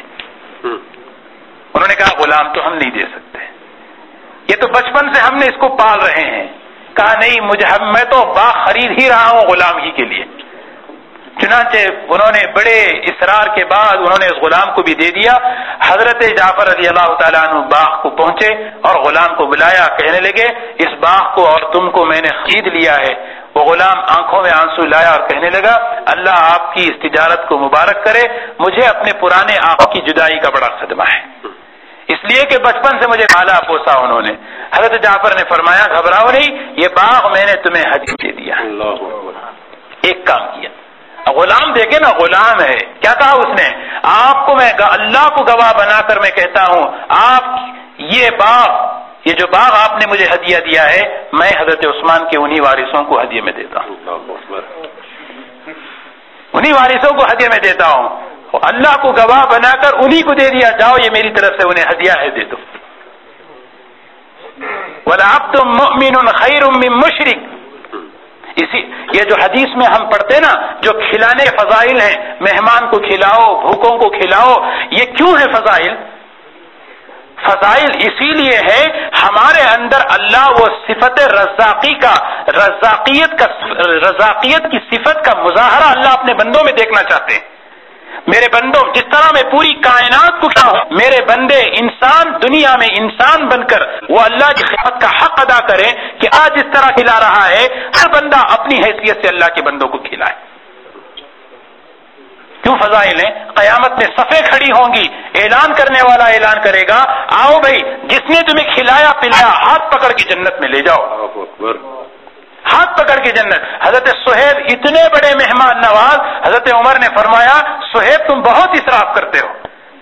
انہوں نے کہا غلام تو ہم نہیں دے سکتے، یہ تو بچپن سے ہم نے اس کو پال رہے ہیں. کہا نہیں مجھے میں تو باغ خرید ہی رہا ہوں غلام ہی کے لیے. چنانچہ انہوں نے بڑے اصرار کے بعد انہوں نے اس غلام کو بھی دے دیا. حضرت جعفر رضی اللہ تعالیٰ عنہ باغ کو پہنچے اور غلام کو بلایا، کہنے لگے اس باغ کو اور تم کو میں نے خرید لیا ہے. وہ غلام آنکھوں میں آنسو لایا اور کہنے لگا اللہ آپ کی اس تجارت کو مبارک کرے، مجھے اپنے پرانے آقا کی جدائی کا بڑا صدمہ ہے، اس لیے کہ بچپن سے مجھے پالا پوسا انہوں نے. حضرت جعفر نے فرمایا گھبراؤ نہیں، یہ باغ میں نے تمہیں ہدیہ دے دیا. ایک کام کیا، غلام دیکھے نا غلام ہے، کیا کہا اس نے؟ آپ کو میں اللہ کو گواہ بنا کر میں کہتا ہوں آپ یہ باغ یہ جو باغ آپ نے مجھے ہدیہ دیا ہے میں حضرت عثمان کے انہی وارثوں کو ہدیہ میں دیتا ہوں، انہی وارثوں کو ہدیہ میں دیتا ہوں. اللہ کو گواہ بنا کر انہی کو دے دیا، جاؤ یہ میری طرف سے انہیں ہدیہ ہے دے دو. وَلَعَبْدٌ مُؤْمِنٌ خَيْرٌ مِّن مُشْرِكٍ. اسی یہ جو حدیث میں ہم پڑھتے نا جو کھلانے کے فضائل ہیں، مہمان کو کھلاؤ، بھوکوں کو کھلاؤ، یہ کیوں ہے فضائل؟ فضائل اسی لیے ہے ہمارے اندر اللہ وہ صفت رزاقی کا رزاقیت کا رزاقیت کی صفت کا مظاہرہ اللہ اپنے بندوں میں دیکھنا چاہتے ہیں. میرے بندوں جس طرح میں پوری کائنات کو کیا ہوں، میرے بندے انسان دنیا میں انسان بن کر وہ اللہ کی خدمت کا حق ادا کریں کہ آج اس طرح کھلا رہا ہے، ہر بندہ اپنی حیثیت سے اللہ کے بندوں کو کھلائے. کیوں فضائل ہیں؟ قیامت میں صفیں کھڑی ہوں گی، اعلان کرنے والا اعلان کرے گا آؤ بھائی جس نے تمہیں کھلایا پلایا ہاتھ پکڑ کے جنت میں لے جاؤ، ہاتھ پکڑ کے جنت. حضرت صہیب اتنے بڑے مہمان نواز، حضرت عمر نے فرمایا صہیب تم بہت اسراف کرتے ہو،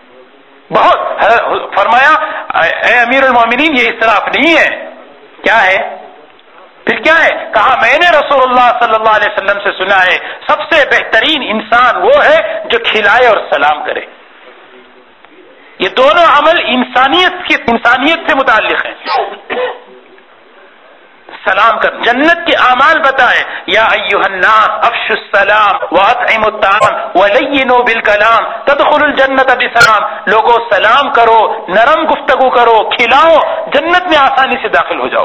بہت. فرمایا اے امیر المومنین یہ اسراف نہیں ہے. کیا ہے؟ پھر کیا ہے؟ کہا میں نے رسول اللہ صلی اللہ علیہ وسلم سے سنا ہے سب سے بہترین انسان وہ ہے جو کھلائے اور سلام کرے. یہ دونوں عمل انسانیت کی انسانیت سے متعلق ہیں. سلام کر. جنت کے اعمال بتائے یا ایھا الناس افشوا السلام واطعموا الطعام ولینوا بالکلام تدخلوا الجنۃ بسلام. لوگوں سلام کرو، نرم گفتگو کرو، کھلاؤ، جنت میں آسانی سے داخل ہو جاؤ.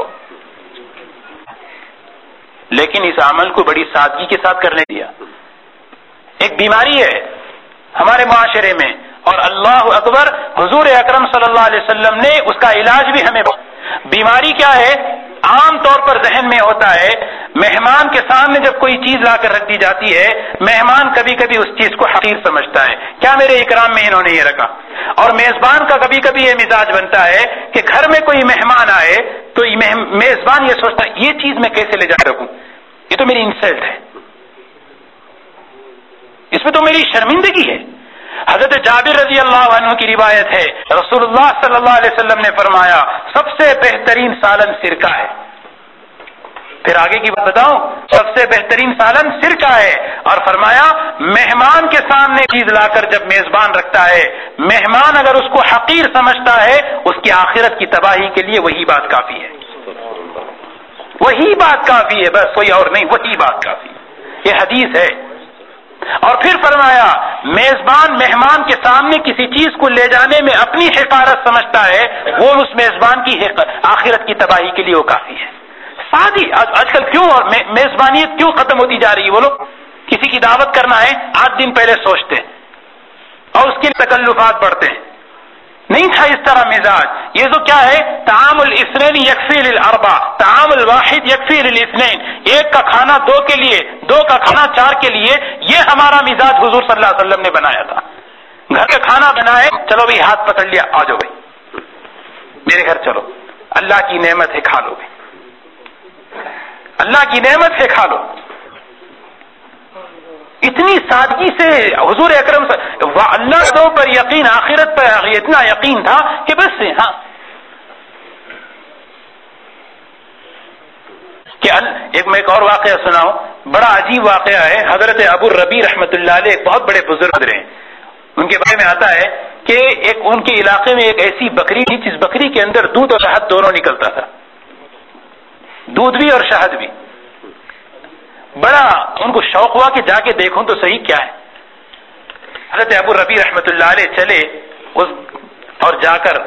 لیکن اس عمل کو بڑی سادگی کے ساتھ کرنے دیا. ایک بیماری ہے ہمارے معاشرے میں، اور اللہ اکبر، حضور اکرم صلی اللہ علیہ وسلم نے اس کا علاج بھی ہمیں. بیماری کیا ہے؟ عام طور پر ذہن میں ہوتا ہے مہمان کے سامنے جب کوئی چیز لا کر رکھ دی جاتی ہے، مہمان کبھی کبھی اس چیز کو حقیر سمجھتا ہے، کیا میرے اکرام میں انہوں نے یہ رکھا. اور میزبان کا کبھی کبھی یہ مزاج بنتا ہے کہ گھر میں کوئی مہمان آئے تو میزبان یہ سوچتا ہے یہ چیز میں کیسے لے جا رکھوں، یہ تو میری انسلٹ ہے، اس میں تو میری شرمندگی ہے. حضرت جابر رضی اللہ عنہ کی روایت ہے، رسول اللہ صلی اللہ علیہ وسلم نے فرمایا سب سے بہترین سالن سرکہ ہے. پھر آگے کی بات بتاؤں، سب سے بہترین سالن سرکہ ہے. اور فرمایا مہمان کے سامنے چیز لا کر جب میزبان رکھتا ہے، مہمان اگر اس کو حقیر سمجھتا ہے، اس کی آخرت کی تباہی کے لیے وہی بات کافی ہے. وہی بات کافی ہے، بس کوئی اور نہیں، وہی بات کافی ہے. یہ حدیث ہے. اور پھر فرمایا میزبان مہمان کے سامنے کسی چیز کو لے جانے میں اپنی حقارت سمجھتا ہے، وہ اس میزبان کی آخرت کی تباہی کے لیے وہ کافی ہے. سادی آج کل کیوں میزبانیت کیوں ختم ہوتی جا رہی ہے؟ بولو. کسی کی دعوت کرنا ہے آٹھ دن پہلے سوچتے ہیں اور اس کے تکلفات بڑھتے ہیں. نہیں تھا اس طرح مزاج. یہ تو کیا ہے؟ طعام الاثنین یکفی للاربع، طعام الواحد یکفی للاثنین. ایک کا کھانا دو کے لیے، دو کا کھانا چار کے لیے. یہ ہمارا مزاج حضور صلی اللہ علیہ وسلم نے بنایا تھا. گھر کا کھانا بنائے، چلو بھائی ہاتھ پکڑ لیا، آ جاؤ بھائی میرے گھر چلو، اللہ کی نعمت ہے کھا لو بھائی، اللہ کی نعمت ہے کھا لو. اتنی سادگی سے حضور اکرم اللہ تو پر یقین، آخرت پر اتنا یقین تھا کہ بس سے ہاں کہ ایک میں ایک اور واقعہ سناؤں، بڑا عجیب واقعہ ہے. حضرت ابو الربیع رحمۃ اللہ علیہ ایک بہت بڑے بزرگ رہے. ان کے بارے میں آتا ہے کہ ایک ان کے علاقے میں ایک ایسی بکری تھی جس بکری کے اندر دودھ اور شہد دونوں نکلتا تھا، دودھ بھی اور شہد بھی. بڑا ان کو شوق ہوا کہ جا کے دیکھوں تو صحیح کیا ہے. حضرت ابو الربیع رحمۃ اللہ علیہ چلے اس اور جا کر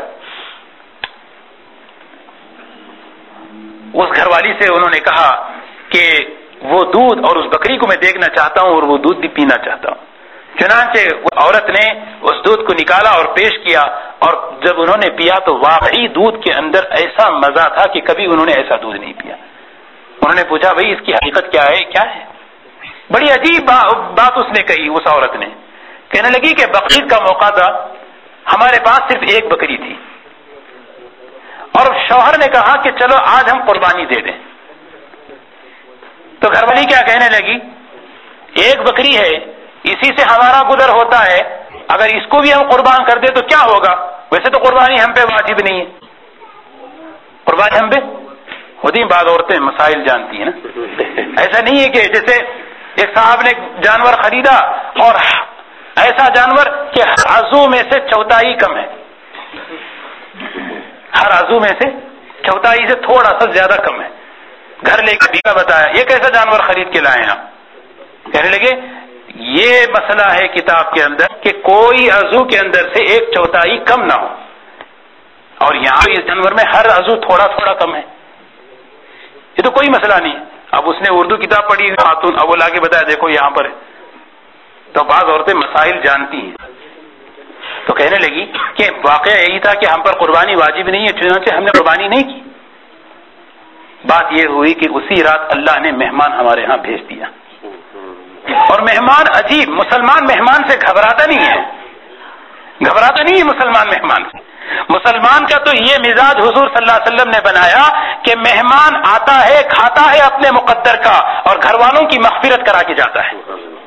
اس گھر والی سے انہوں نے کہا کہ وہ دودھ اور اس بکری کو میں دیکھنا چاہتا ہوں اور وہ دودھ بھی پینا چاہتا ہوں. چنانچہ وہ عورت نے اس دودھ کو نکالا اور پیش کیا، اور جب انہوں نے پیا تو واقعی دودھ کے اندر ایسا مزہ تھا کہ کبھی انہوں نے ایسا دودھ نہیں پیا. انہوں نے پوچھا بھئی اس کی حقیقت کیا ہے؟ کیا ہے؟ بڑی عجیب بات اس نے کہی. اس عورت نے کہنے لگی کہ بقرعید کا موقع تھا، ہمارے پاس صرف ایک بکری تھی، اور شوہر نے کہا کہ چلو آج ہم قربانی دے دیں. تو گھر والی کیا کہنے لگی، ایک بکری ہے، اسی سے ہمارا گزر ہوتا ہے، اگر اس کو بھی ہم قربان کر دیں تو کیا ہوگا؟ ویسے تو قربانی ہم پہ واجب نہیں ہے. قربانی ہم پہ ہوتی، بعض عورتیں مسائل جانتی ہیں نا. ایسا نہیں ہے کہ جیسے ایک صاحب نے جانور خریدا اور ایسا جانور کہ ہر عضو میں سے چوتھائی کم ہے، ہر عضو میں سے چوتھائی سے تھوڑا سا زیادہ کم ہے. گھر لے کے بیگا بتایا یہ کیسا جانور خرید کے لائے آپ؟ کہنے لگے یہ مسئلہ ہے کتاب کے اندر کہ کوئی عضو کے اندر سے ایک چوتھائی کم نہ ہو، اور یہاں اس جانور میں ہر عضو تھوڑا تھوڑا کم ہے. یہ تو کوئی مسئلہ نہیں. اب اس نے اردو کتاب پڑھی خاتون، اب وہ لا کے بتایا دیکھو یہاں پر ہے. تو بعض عورتیں مسائل جانتی ہیں. تو کہنے لگی کہ واقعہ یہی تھا کہ ہم پر قربانی واجب نہیں ہے، چنانچہ ہم نے قربانی نہیں کی. بات یہ ہوئی کہ اسی رات اللہ نے مہمان ہمارے ہاں بھیج دیا، اور مہمان عجیب، مسلمان مہمان سے گھبراتا نہیں ہے، گھبراتا نہیں ہے مسلمان مہمان سے. مسلمان کا تو یہ مزاج حضور صلی اللہ علیہ وسلم نے بنایا کہ مہمان آتا ہے، کھاتا ہے اپنے مقدر کا، اور گھر والوں کی مغفرت کرا کے جاتا ہے.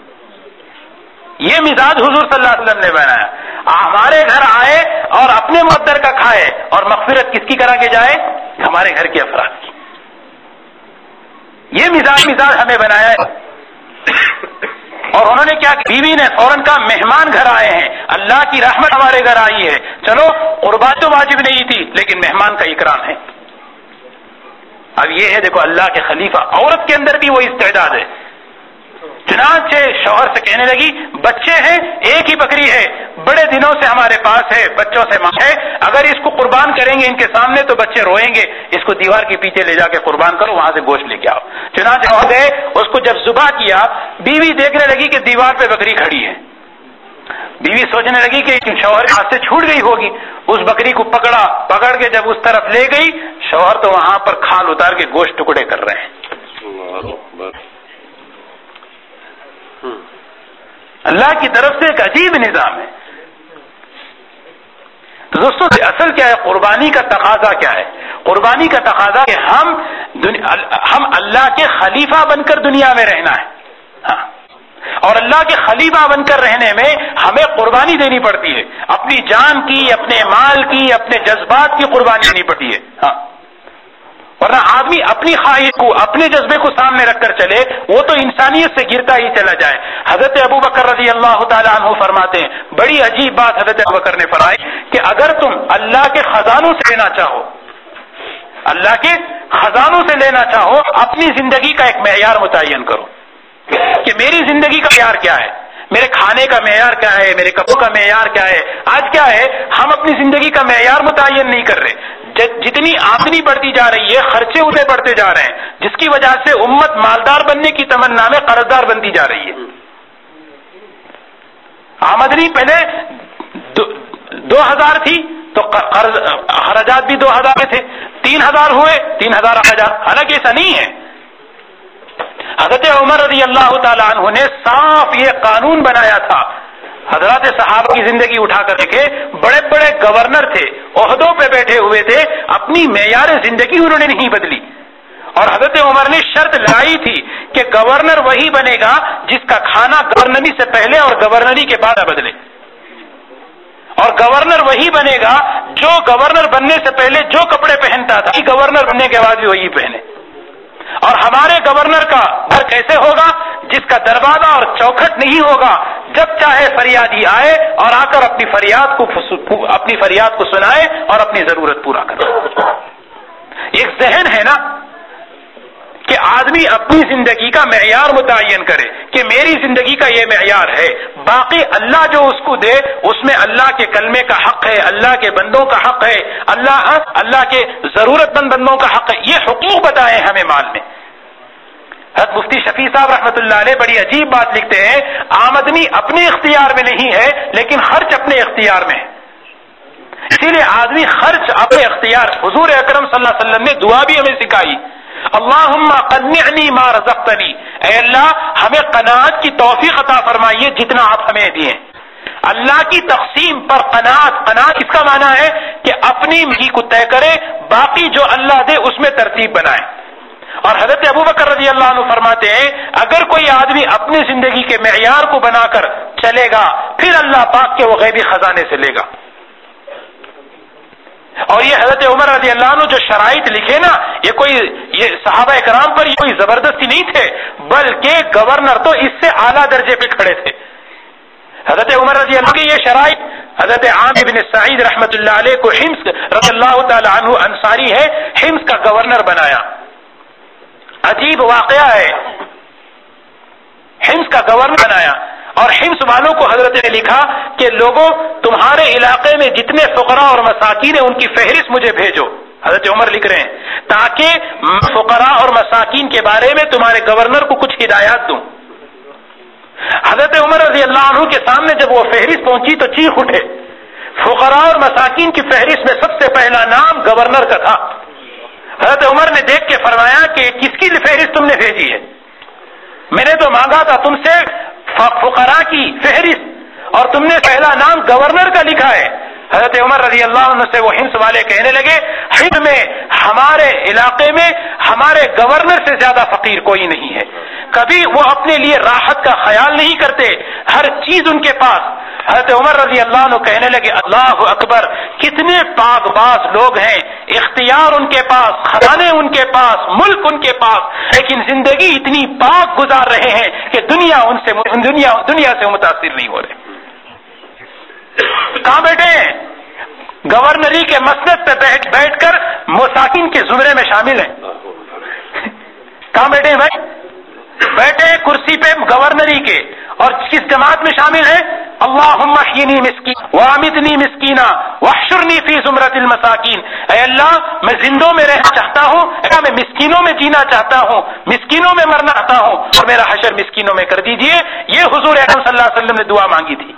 یہ مزاج حضور صلی اللہ علیہ وسلم نے بنایا. ہمارے گھر آئے اور اپنے مقدر کا کھائے، اور مغفرت کس کی کرا کے جائے؟ ہمارے گھر کے افراد کی. یہ مزاج مزاج ہمیں بنایا ہے. اور انہوں نے کیا، بیوی نے فوراً کہا مہمان گھر آئے ہیں، اللہ کی رحمت ہمارے گھر آئی ہے، چلو قربانی تو واجب نہیں تھی لیکن مہمان کا اکرام ہے۔ اب یہ ہے دیکھو اللہ کے خلیفہ، عورت کے اندر بھی وہ استعداد ہے۔ چنانچہ شوہر سے کہنے لگی بچے ہیں، ایک ہی بکری ہے، بڑے دنوں سے ہمارے پاس ہے، بچوں سے ماں ہے، اگر اس کو قربان کریں گے ان کے سامنے تو بچے روئیں گے، اس کو دیوار کے پیچھے لے جا کے قربان کرو، وہاں سے گوشت لے کے آؤ۔ چنانچہ ہو گئے، اس کو جب ذبح کیا، بیوی دیکھنے لگی کہ دیوار پہ بکری کھڑی ہے، بیوی سوچنے لگی کہ شوہر کے ہاتھ سے چھوٹ گئی ہوگی، اس بکری کو پکڑا، پکڑ کے جب اس طرف لے گئی، شوہر تو وہاں پر کھال اتار کے گوشت ٹکڑے کر رہے ہیں۔ اللہ کی طرف سے ایک عجیب نظام ہے۔ تو دوستوں اصل کیا ہے، قربانی کا تقاضا کیا ہے؟ قربانی کا تقاضا کہ ہم ہم اللہ کے خلیفہ بن کر دنیا میں رہنا ہے، ہاں، اور اللہ کے خلیفہ بن کر رہنے میں ہمیں قربانی دینی پڑتی ہے، اپنی جان کی، اپنے مال کی، اپنے جذبات کی قربانی دینی پڑتی ہے، ہاں، ورنہ آدمی اپنی خواہش کو، اپنے جذبے کو سامنے رکھ کر چلے وہ تو انسانیت سے گرتا ہی چلا جائے۔ حضرت ابو بکر رضی اللہ تعالیٰ عنہ فرماتے ہیں، بڑی عجیب بات حضرت ابو بکر نے فرمائی کہ اگر تم اللہ کے خزانوں سے لینا چاہو، اللہ کے خزانوں سے لینا چاہو، اپنی زندگی کا ایک معیار متعین کرو کہ میری زندگی کا معیار کیا ہے، میرے کھانے کا معیار کیا ہے، میرے کپڑوں کا معیار کیا ہے۔ آج کیا ہے، ہم اپنی زندگی کا معیار متعین نہیں کر رہے، جتنی آمدنی بڑھتی جا رہی ہے خرچے اتنے بڑھتے جا رہے ہیں، جس کی وجہ سے امت مالدار بننے کی تمنا میں قرضدار بنتی جا رہی ہے۔ آمدنی پہلے دو, دو ہزار تھی تو قرض خراجات بھی دو ہزار تھے، تین ہزار ہوئے، تین ہزار اخراجات، حالانکہ ایسا نہیں ہے۔ حضرت عمر رضی اللہ تعالیٰ عنہ نے صاف یہ قانون بنایا تھا، حضرات صحابہ کی زندگی اٹھا کر دیکھے، بڑے بڑے گورنر تھے، عہدوں پہ بیٹھے ہوئے تھے، اپنی معیار زندگی انہوں نے نہیں بدلی، اور حضرت عمر نے شرط لگائی تھی کہ گورنر وہی بنے گا جس کا کھانا گورنری سے پہلے اور گورنری کے بعد بدلے، اور گورنر وہی بنے گا جو گورنر بننے سے پہلے جو کپڑے پہنتا تھا گورنر بننے کے بعد بھی وہی پہنے۔ اور ہمارے گورنر کا گھر کیسے ہوگا؟ جس کا دروازہ اور چوکھٹ نہیں ہوگا، جب چاہے فریادی آئے اور آ کر اپنی فریاد کو اپنی فریاد کو سنائے اور اپنی ضرورت پورا کرے۔ ایک ذہن ہے نا کہ آدمی اپنی زندگی کا معیار متعین کرے کہ میری زندگی کا یہ معیار ہے، باقی اللہ جو اس کو دے اس میں اللہ کے کلمے کا حق ہے، اللہ کے بندوں کا حق ہے، اللہ اللہ کے ضرورت مند بندوں کا حق ہے، یہ حقوق بتائے ہمیں مال میں۔ حضرت مفتی شفیع صاحب رحمۃ اللہ علیہ بڑی عجیب بات لکھتے ہیں، آمدنی اپنے اختیار میں نہیں ہے لیکن خرچ اپنے اختیار میں ہے، اسی لیے آدمی خرچ اپنے اختیار۔ حضور اکرم صلی اللہ علیہ وسلم نے دعا بھی ہمیں سکھائی، اللہم قنعنی ما رزقتنی، اے اللہ ہمیں قناعت کی توفیق عطا فرمائیے جتنا آپ ہمیں دیے۔ اللہ کی تقسیم پر قناعت، قناعت اس کا معنی ہے کہ اپنی مٹی کو طے کرے، باقی جو اللہ دے اس میں ترتیب بنائے۔ اور حضرت ابو بکر رضی اللہ عنہ فرماتے ہیں اگر کوئی آدمی اپنی زندگی کے معیار کو بنا کر چلے گا پھر اللہ پاک کے وہ غیبی خزانے سے لے گا۔ اور یہ حضرت عمر رضی اللہ عنہ جو شرائط لکھے نا، یہ کوئی یہ صحابہ کرام پر یہ کوئی زبردستی نہیں تھے، بلکہ گورنر تو اس سے اعلیٰ درجے پہ کھڑے تھے۔ حضرت عمر رضی اللہ عنہ کی یہ شرائط، حضرت عامر بن سعید رحمۃ اللہ علیہ کو حمص رضی اللہ تعالی عنہ انصاری ہے، حمص کا گورنر بنایا۔ عجیب واقعہ ہے، حمص کا گورنر بنایا اور حمص والوں کو حضرت نے لکھا کہ لوگوں تمہارے علاقے میں جتنے فقراء اور مساکین ہیں ان کی فہرست مجھے بھیجو۔ حضرت عمر لکھ رہے ہیں تاکہ فقراء اور مساکین کے بارے میں تمہارے گورنر کو کچھ ہدایات دوں۔ حضرت عمر رضی اللہ عنہ کے سامنے جب وہ فہرست پہنچی تو چیخ اٹھے، فقراء اور مساکین کی فہرست میں سب سے پہلا نام گورنر کا تھا۔ حضرت عمر نے دیکھ کے فرمایا کہ کس کی فہرست تم نے بھیجی ہے؟ میں نے تو مانگا تھا تم سے فقراء کی فہرست اور تم نے پہلا نام گورنر کا لکھا ہے۔ حضرت عمر رضی اللہ عنہ سے وہ حمص والے کہنے لگے حمص میں ہمارے علاقے میں ہمارے گورنر سے زیادہ فقیر کوئی نہیں ہے، کبھی وہ اپنے لیے راحت کا خیال نہیں کرتے، ہر چیز ان کے پاس۔ حضرت عمر رضی اللہ عنہ کہنے لگے اللہ اکبر، کتنے پاک باز لوگ ہیں، اختیار ان کے پاس، خزانے ان کے پاس، ملک ان کے پاس، لیکن زندگی اتنی پاک گزار رہے ہیں کہ دنیا ان سے دنیا دنیا سے متاثر نہیں ہو رہے. کہاں بیٹھے ہیں؟ گورنری کے مسند پہ بیٹھ بیٹھ کر مساکین کے زمرے میں شامل ہیں. کہاں بیٹھے ہیں بھائی؟ بیٹھے ہیں کرسی پہ گورنری کے، اور کس جماعت میں شامل ہیں؟ اللہم احینی مسکین وامتنی مسکینا واحشرنی فی زمرۃ المساکین. اے اللہ میں زندوں میں رہنا چاہتا ہوں، میں مسکینوں میں جینا چاہتا ہوں، مسکینوں میں مرنا چاہتا ہوں، اور میرا حشر مسکینوں میں کر دیجئے. یہ حضور اکرم صلی اللہ علیہ وسلم نے دعا مانگی تھی.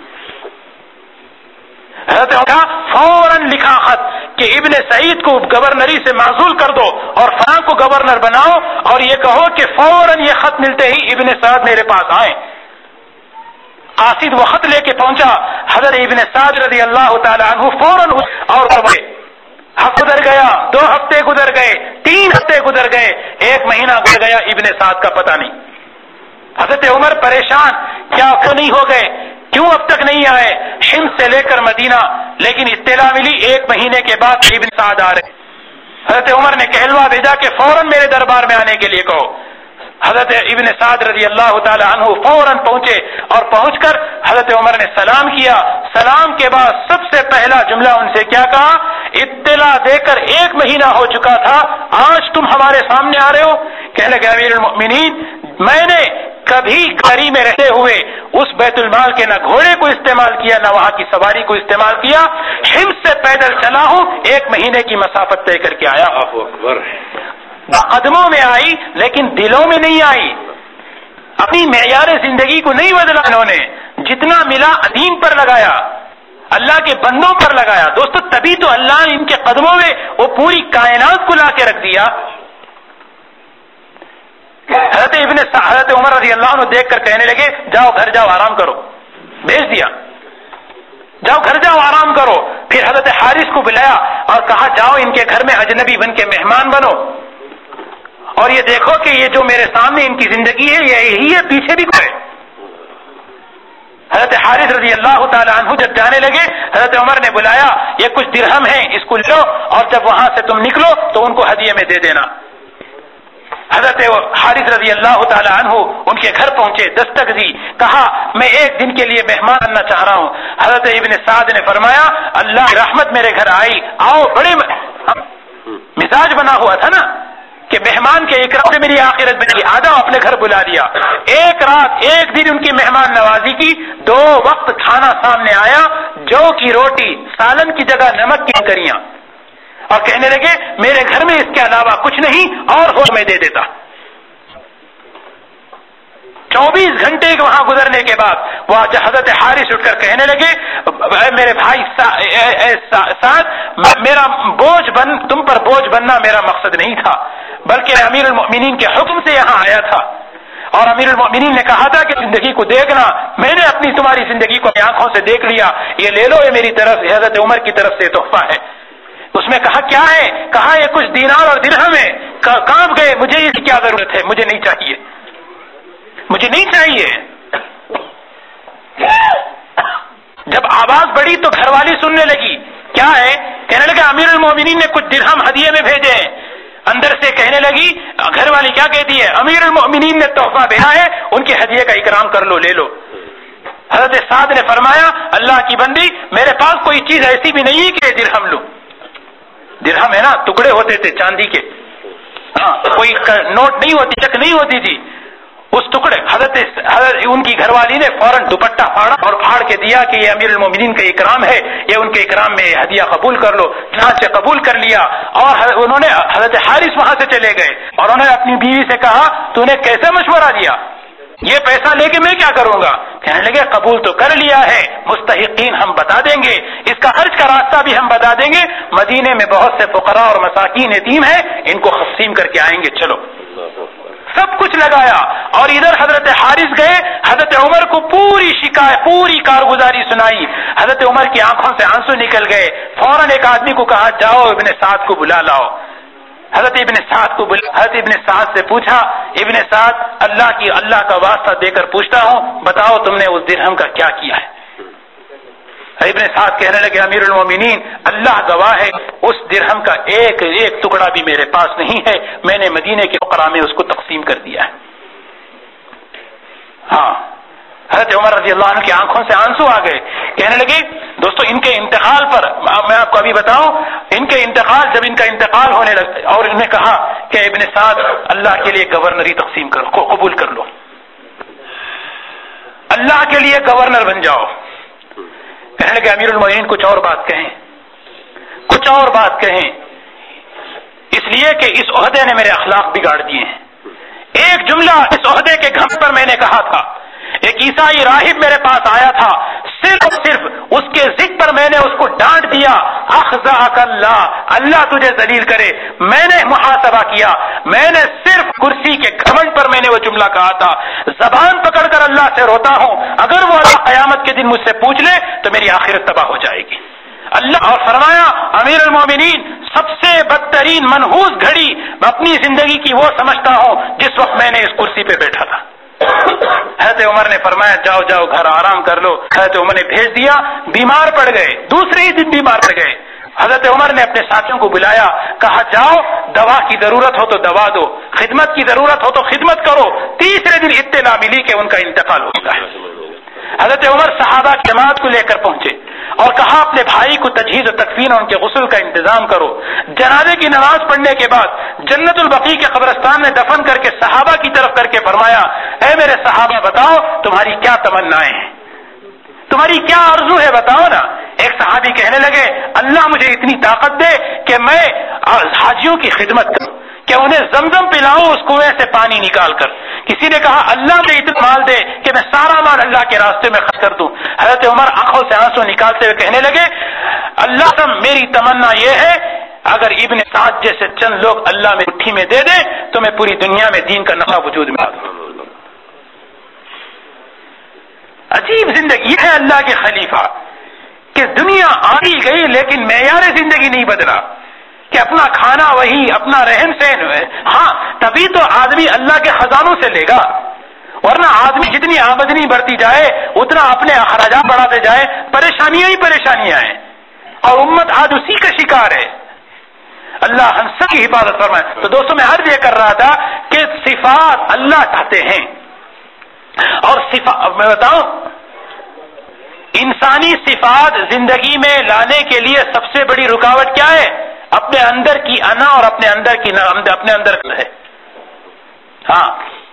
حضرت عمر فوراً لکھا خط کہ ابن سعید کو گورنری سے معزول کر دو اور فلاں کو گورنر بناؤ، اور یہ کہو کہ فوراً یہ خط ملتے ہی ابن سعد میرے پاس آئیں. قاصد وہ خط لے کے پہنچا. حضرت ابن سعد رضی اللہ تعالی عنہ فوراً اور ہفتہ گزر گیا، دو ہفتے گزر گئے، تین ہفتے گزر گئے، ایک مہینہ گزر گیا، ابن سعد کا پتہ نہیں. حضرت عمر پریشان، کیا کیوں نہیں ہو گئے، کیوں اب تک نہیں آئے؟ حمص سے لے کر مدینہ، لیکن اطلاع ملی ایک مہینے کے بعد ابن سعد آ رہے. حضرت عمر نے کہلوا بھیجا کہ فوراً میرے دربار میں آنے کے لیے کہو. حضرت ابن سعد رضی اللہ تعالی عنہ فوراً پہنچے، اور پہنچ کر حضرت عمر نے سلام کیا. سلام کے بعد سب سے پہلا جملہ ان سے کیا کہا؟ اطلاع دے کر ایک مہینہ ہو چکا تھا، آج تم ہمارے سامنے آ رہے ہو. کہنے لگے امیر المؤمنین، میں نے کبھی گاڑی میں رہتے ہوئے اس بیت المال کے نہ گھوڑے کو استعمال کیا، نہ وہاں کی سواری کو استعمال کیا. حمص سے پیدل چلا ہوں، ایک مہینے کی مسافت طے کر کے آیا. قدموں میں آئی لیکن دلوں میں نہیں آئی. اپنی معیار زندگی کو نہیں بدلا انہوں نے، جتنا ملا دین پر لگایا، اللہ کے بندوں پر لگایا. دوستو تبھی تو اللہ نے ان کے قدموں میں وہ پوری کائنات کو لا کے رکھ دیا. حضرت ابن حضرت عمر رضی اللہ عنہ دیکھ کر کہنے لگے جاؤ گھر جاؤ آرام کرو. بھیج دیا، جاؤ گھر جاؤ آرام کرو. پھر حضرت حارث کو بلایا اور کہا جاؤ ان کے گھر میں اجنبی بن کے مہمان بنو، اور یہ دیکھو کہ یہ جو میرے سامنے ان کی زندگی ہے یہ یہی ہے، پیچھے بھی کوئی. حضرت حارث رضی اللہ تعالی عنہ جب جانے لگے، حضرت عمر نے بلایا، یہ کچھ درہم ہیں اس کو لو، اور جب وہاں سے تم نکلو تو ان کو ہدیے میں دے دینا. حضرت حارث رضی اللہ تعالی عنہ ان کے گھر پہنچے، دستک دی، کہا میں ایک دن کے لیے مہمان بننا چاہ رہا ہوں. حضرت ابن سعد نے فرمایا اللہ کی رحمت میرے گھر آئی، آؤ. بڑے مزاج بنا ہوا تھا نا کہ مہمان کے اکرام سے میری آخرت بنی، آدھا اپنے گھر بلا لیا. ایک رات ایک دن ان کی مہمان نوازی کی، دو وقت کھانا سامنے آیا، جو کی روٹی، سالن کی جگہ نمک کی کریاں، اور کہنے لگے میرے گھر میں اس کے علاوہ کچھ نہیں، اور ہو میں دے دیتا. چوبیس گھنٹے وہاں گزرنے کے بعد وہ حضرت حارث اٹھ کر کہنے لگے میرے بھائی سعد، میرا بوجھ بن تم پر بوجھ بننا میرا مقصد نہیں تھا، بلکہ امیر المؤمنین کے حکم سے یہاں آیا تھا، اور امیر المؤمنین نے کہا تھا کہ زندگی کو دیکھنا. میں نے اپنی تمہاری زندگی کو اپنی آنکھوں سے دیکھ لیا، یہ لے لو، یہ میری طرف حضرت عمر کی طرف سے تحفہ ہے. اس میں کہا کیا ہے؟ کہا یہ کچھ دینار اور درہم ہے. کام گئے، مجھے اس کی کیا ضرورت ہے، مجھے نہیں چاہیے، مجھے نہیں چاہیے. جب آواز بڑی تو گھر والی سننے لگی، کیا ہے؟ کہنے لگا امیر المومنین نے کچھ درہم ہدیے میں بھیجے ہیں. اندر سے کہنے لگی گھر والی کیا کہتی ہے؟ امیر المومنین نے تحفہ بھیجا ہے، ان کے ہدیے کا اکرام کر لو، لے لو. حضرت سعد نے فرمایا اللہ کی بندی، میرے پاس کوئی چیز ایسی بھی نہیں کہ درہم لوں. درہم ہے نا، ٹکڑے ہوتے تھے چاندی کے، ہاں کوئی نوٹ نہیں ہوتی، چک نہیں ہوتی تھی. اس ٹکڑے حضرت حضرت ان کی گھر والی نے فوراً دوپٹہ پھاڑا اور پھاڑ کے دیا کہ یہ امیر المومنین کا اکرام ہے، یہ ان کے اکرام میں ہدیہ قبول کر لو. چنانچہ قبول کر لیا، اور انہوں نے حضرت حارث وہاں سے چلے گئے، اور انہوں نے اپنی بیوی سے کہا تو نے کیسے مشورہ دیا، یہ پیسہ لے کے میں کیا کروں گا؟ کہنے لگے قبول تو کر لیا ہے، مستحقین ہم بتا دیں گے، اس کا خرچ کا راستہ بھی ہم بتا دیں گے. مدینے میں بہت سے فقراء اور مساکین یتیم ہیں، ان کو تقسیم کر کے آئیں گے، چلو. سب کچھ لگایا، اور ادھر حضرت حارث گئے، حضرت عمر کو پوری شکایت پوری کارگزاری سنائی. حضرت عمر کی آنکھوں سے آنسو نکل گئے. فوراً ایک آدمی کو کہا جاؤ ابن سعد کو بلا لاؤ. حضرت ابن سعد کو بلا حضرت ابن سعد سے پوچھا ابن سعد اللہ کی اللہ کا واسطہ دے کر پوچھتا ہوں، بتاؤ تم نے اس درہم کا کیا کیا ہے؟ ابن سعد کہنے لگے امیر المومنین اللہ گواہ ہے اس درہم کا ایک ایک ٹکڑا بھی میرے پاس نہیں ہے، میں نے مدینے کے فقراء میں اس کو تقسیم کر دیا ہے۔ ہاں حضرت عمر رضی اللہ عنہ کی آنکھوں سے آنسو آ گئے، کہنے لگے دوستو ان کے انتقال پر میں آپ کو ابھی بتاؤں، ان کے انتقال جب ان کا انتقال ہونے لگا اور انہوں نے کہا کہ ابن سعد اللہ کے لیے گورنری تقسیم کرو، قبول کر لو، اللہ کے لیے گورنر بن جاؤ۔ کہنے لگے امیر المومنین کچھ اور بات کہیں، کچھ اور بات کہیں، اس لیے کہ اس عہدے نے میرے اخلاق بگاڑ دیے ہیں۔ ایک جملہ اس عہدے کے گھم پر میں نے کہا تھا، ایک عیسائی راہب میرے پاس آیا تھا، صرف اور صرف اس کے ذکر پر میں نے اس کو ڈانٹ دیا، اخزاک اللہ، اللہ تجھے ذلیل کرے۔ میں نے محاسبہ کیا، میں نے صرف کرسی کے گھمنڈ پر میں نے وہ جملہ کہا تھا، زبان پکڑ کر اللہ سے روتا ہوں، اگر وہ اللہ قیامت کے دن مجھ سے پوچھ لے تو میری آخرت تباہ ہو جائے گی۔ اللہ اور فرمایا امیر المومنین سب سے بدترین منحوس گھڑی میں اپنی زندگی کی وہ سمجھتا ہوں جس وقت میں نے اس کرسی پہ بیٹھا تھا۔ حضرت عمر نے فرمایا جاؤ جاؤ گھر آرام کر لو۔ حضرت عمر نے بھیج دیا، بیمار پڑ گئے، دوسرے ہی دن بیمار پڑ گئے۔ حضرت عمر نے اپنے ساتھیوں کو بلایا، کہا جاؤ دوا کی ضرورت ہو تو دوا دو، خدمت کی ضرورت ہو تو خدمت کرو۔ تیسرے دن اطلاع ملی کہ ان کا انتقال ہو گیا ہے۔ حضرت عمر صحابہ کی جماعت کو لے کر پہنچے اور کہا اپنے بھائی کو تجہیز و تکفین اور ان کے غسل کا انتظام کرو۔ جنازے کی نماز پڑھنے کے بعد جنت البقیع کے قبرستان میں دفن کر کے صحابہ کی طرف کر کے فرمایا اے میرے صحابہ بتاؤ تمہاری کیا تمنائیں ہیں، تمہاری کیا آرزو ہے بتاؤ نا۔ ایک صحابی کہنے لگے اللہ مجھے اتنی طاقت دے کہ میں حاجیوں کی خدمت کروں، کہ انہیں زمزم پلاؤں اس کنویں سے پانی نکال کر۔ کسی نے کہا اللہ مجھے اتنا مال دے کہ میں سارا مال اللہ کے راستے میں خرچ کر دوں۔ حضرت عمر آنکھوں سے آنسو نکالتے ہوئے کہنے لگے اللہ تم میری تمنا یہ ہے اگر ابن سعد جیسے چند لوگ اللہ میں مٹھی میں دے دے تو میں پوری دنیا میں دین کا نفع وجود میں آ دوں۔ عجیب زندگی، یہ ہے اللہ کے خلیفہ کہ دنیا آئی گئی لیکن معیار زندگی نہیں بدلا، کہ اپنا کھانا وہی، اپنا رہن سہن، ہاں تبھی تو آدمی اللہ کے خزانوں سے لے گا، ورنہ آدمی جتنی آمدنی بڑھتی جائے اتنا اپنے اخراجات بڑھاتے جائے، پریشانیاں ہی پریشانیاں ہیں، اور امت آج اسی کا شکار ہے۔ اللہ ہم سب کی حفاظت فرمائے۔ تو دوستوں میں عرض یہ کر رہا تھا کہ صفات اللہ چاہتے ہیں، اور صفات میں بتاؤں انسانی صفات زندگی میں لانے کے لیے سب سے بڑی رکاوٹ کیا ہے؟ اپنے اندر کی انا اور اپنے اندر کی اپنے اندر ہے۔ ہاں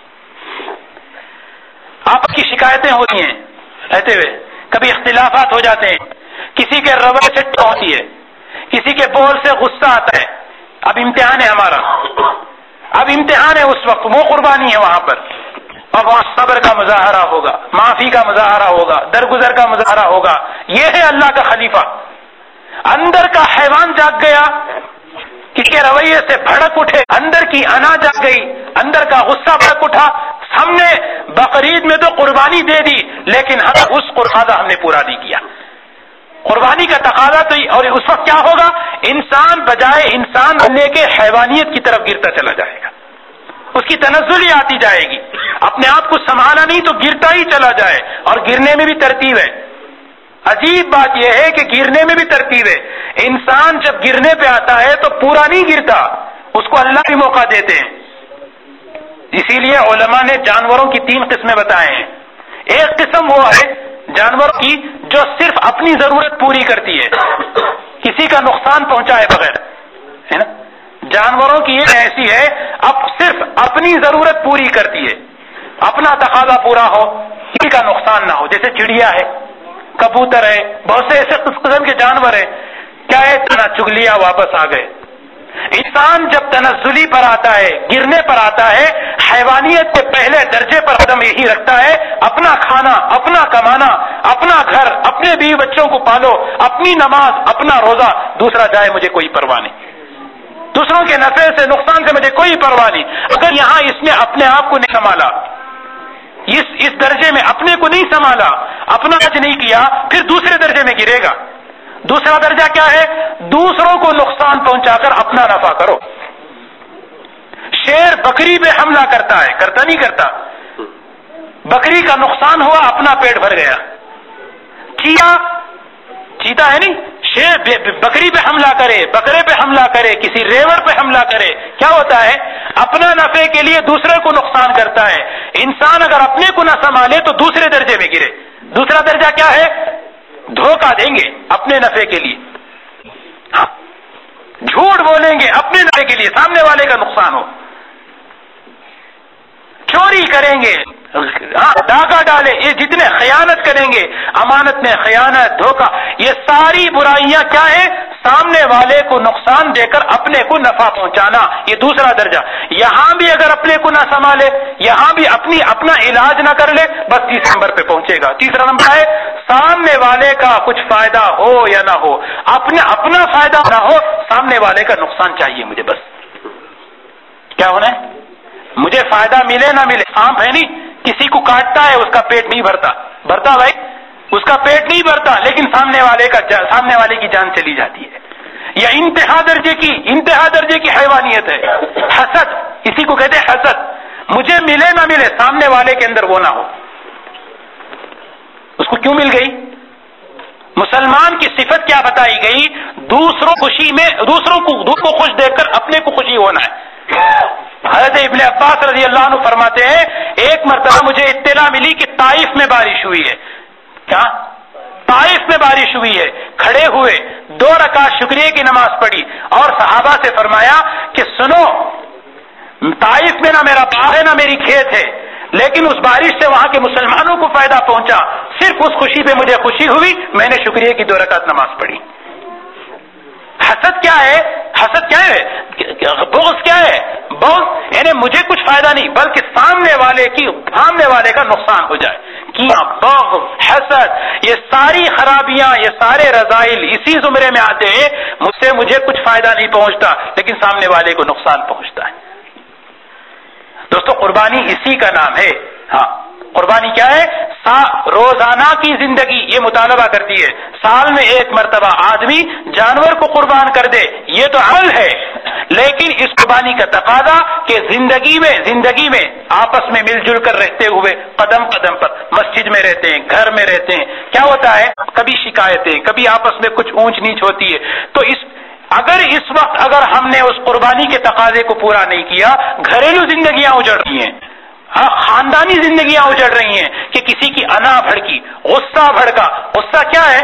آپس کی شکایتیں ہوتی ہیں رہتے ہوئے، کبھی اختلافات ہو جاتے ہیں، کسی کے رویے سے ہوتی ہے، کسی کے بول سے غصہ آتا ہے۔ اب امتحان ہے ہمارا، اب امتحان ہے، اس وقت وہ قربانی ہے وہاں پر، اور وہاں صبر کا مظاہرہ ہوگا، معافی کا مظاہرہ ہوگا، درگزر کا مظاہرہ ہوگا۔ یہ ہے اللہ کا خلیفہ۔ اندر کا حیوان جاگ گیا، کسی کے رویے سے بھڑک اٹھے، اندر کی انا جاگ گئی، اندر کا غصہ بھڑک اٹھا۔ ہم نے بقرعید میں تو قربانی دے دی لیکن ہم اس قربانی ہم نے پورا نہیں کیا۔ قربانی کا تقاضا تو، اور اس وقت کیا ہوگا؟ انسان بجائے انسان بننے کے حیوانیت کی طرف گرتا چلا جائے گا، اس کی تنزلی آتی جائے گی، اپنے آپ کو سنبھالا نہیں تو گرتا ہی چلا جائے، اور گرنے میں بھی ترتیب ہے۔ عجیب بات یہ ہے کہ گرنے میں بھی ترتیب ہے۔ انسان جب گرنے پہ آتا ہے تو پورا نہیں گرتا، اس کو اللہ بھی موقع دیتے ہیں۔ اسی لیے علماء نے جانوروں کی تین قسمیں بتائے ہیں۔ ایک قسم وہ ہے جانوروں کی جو صرف اپنی ضرورت پوری کرتی ہے، کسی کا نقصان پہنچائے بغیر، ہے نا؟ جانوروں کی ایک ایسی ہے اب صرف اپنی ضرورت پوری کرتی ہے، اپنا تقاضا پورا ہو، کسی کا نقصان نہ ہو، جیسے چڑیا ہے، کبوتر ہے، بہت سے ایسے قسم کے جانور ہیں، کیا ہے اتنا چگ لیا واپس آ گئے۔ انسان جب تنزلی پر آتا ہے، گرنے پر آتا ہے، حیوانیت کے پہلے درجے پر قدم یہی رکھتا ہے اپنا کھانا، اپنا کمانا، اپنا گھر، اپنے بیوی بچوں کو پالو، اپنی نماز، اپنا روزہ، دوسرا جائے مجھے کوئی پرواہ نہیں، دوسروں کے نفع سے نقصان سے مجھے کوئی پرواہ نہیں۔ اگر یہاں اس نے اپنے آپ کو نہیں سنبھالا، اس اس درجے میں اپنے کو نہیں سنبھالا، اپنا حج نہیں کیا، پھر دوسرے درجے میں گرے گا۔ دوسرا درجہ کیا ہے؟ دوسروں کو نقصان پہنچا کر اپنا نفع کرو۔ شیر بکری پہ حملہ کرتا ہے، کرتا نہیں کرتا، بکری کا نقصان ہوا، اپنا پیٹ بھر گیا۔ چیا چیتا ہے نہیں، شیر بکری پہ حملہ کرے، بکرے پہ حملہ کرے، کسی ریوڑ پہ حملہ کرے، کیا ہوتا ہے؟ اپنا نفع کے لیے دوسرے کو نقصان کرتا ہے۔ انسان اگر اپنے کو نہ سنبھالے تو دوسرے درجے میں گرے۔ دوسرا درجہ کیا ہے؟ دھوکہ دیں گے اپنے نفع کے لیے، ہاں، جھوٹ بولیں گے اپنے نفع کے لیے، سامنے والے کا نقصان ہو، چوری کریں گے، ڈاکہ ڈالے، یہ جتنے خیانت کریں گے، امانت میں خیانت، دھوکہ، یہ ساری برائیاں کیا ہیں؟ سامنے والے کو نقصان دے کر اپنے کو نفع پہنچانا، یہ دوسرا درجہ۔ یہاں بھی اگر اپنے کو نہ سنبھالے، یہاں بھی اپنی اپنا علاج نہ کر لے، بس تیسرے نمبر پہ پہنچے گا۔ تیسرا نمبر ہے سامنے والے کا کچھ فائدہ ہو یا نہ ہو، اپنا اپنا فائدہ نہ ہو، سامنے والے کا نقصان چاہیے مجھے، بس کیا ہونا ہے؟ مجھے فائدہ ملے نہ ملے۔ سانپ ہے نہیں، کسی کو کاٹتا ہے اس کا پیٹ نہیں بھرتا، بھرتا بھائی؟ اس کا پیٹ نہیں بھرتا، لیکن سامنے والے کا سامنے والے کی جان چلی جاتی ہے۔ یا انتہا درجے کی انتہا درجے کی حیوانیت ہے حسد، اسی کو کہتے ہیں حسد۔ مجھے ملے نہ ملے، سامنے والے کے اندر وہ نہ ہو۔ اس کو کیوں مل گئی؟ مسلمان کی صفت کیا بتائی گئی؟ دوسروں خوشی میں دوسروں کو دوسروں کو خوش دیکھ کر اپنے کو خوشی ہونا ہے۔ حضرت ابن عباس رضی اللہ عنہ فرماتے ہیں ایک مرتبہ مجھے اطلاع ملی کہ طائف میں بارش ہوئی ہے۔ کیا؟ طائف میں بارش ہوئی ہے۔ کھڑے ہوئے دو رکعت شکریہ کی نماز پڑھی اور صحابہ سے فرمایا کہ سنو، طائف میں نہ میرا باغ ہے نہ میری کھیت ہے، لیکن اس بارش سے وہاں کے مسلمانوں کو فائدہ پہنچا، صرف اس خوشی پہ مجھے خوشی ہوئی، میں نے شکریہ کی دو رکعت نماز پڑھی۔ حسد کیا ہے؟ حسد کیا ہے؟ بغض کیا ہے؟ بغض یعنی مجھے کچھ فائدہ نہیں بلکہ سامنے والے کی سامنے والے کا نقصان ہو جائے۔ کیا بغض، حسد، یہ ساری خرابیاں، یہ سارے رذائل اسی زمرے میں آتے ہیں۔ مجھ سے مجھے کچھ فائدہ نہیں پہنچتا لیکن سامنے والے کو نقصان پہنچتا ہے۔ دوستو قربانی اسی کا نام ہے۔ ہاں، قربانی کیا ہے؟ روزانہ کی زندگی یہ مطالبہ کرتی ہے، سال میں ایک مرتبہ آدمی جانور کو قربان کر دے، یہ تو عمل ہے، لیکن اس قربانی کا تقاضا کہ زندگی میں زندگی میں آپس میں مل جل کر رہتے ہوئے قدم قدم پر، مسجد میں رہتے ہیں، گھر میں رہتے ہیں، کیا ہوتا ہے؟ کبھی شکایتیں، کبھی آپس میں کچھ اونچ نیچ ہوتی ہے، تو اس اگر اس وقت اگر ہم نے اس قربانی کے تقاضے کو پورا نہیں کیا، گھریلو زندگیاں اجڑ رہی ہیں، ہاں، خاندانی زندگیاں اجڑ رہی ہیں کہ کسی کی انا بھڑکی، غصہ بھڑکا۔ غصہ کیا ہے؟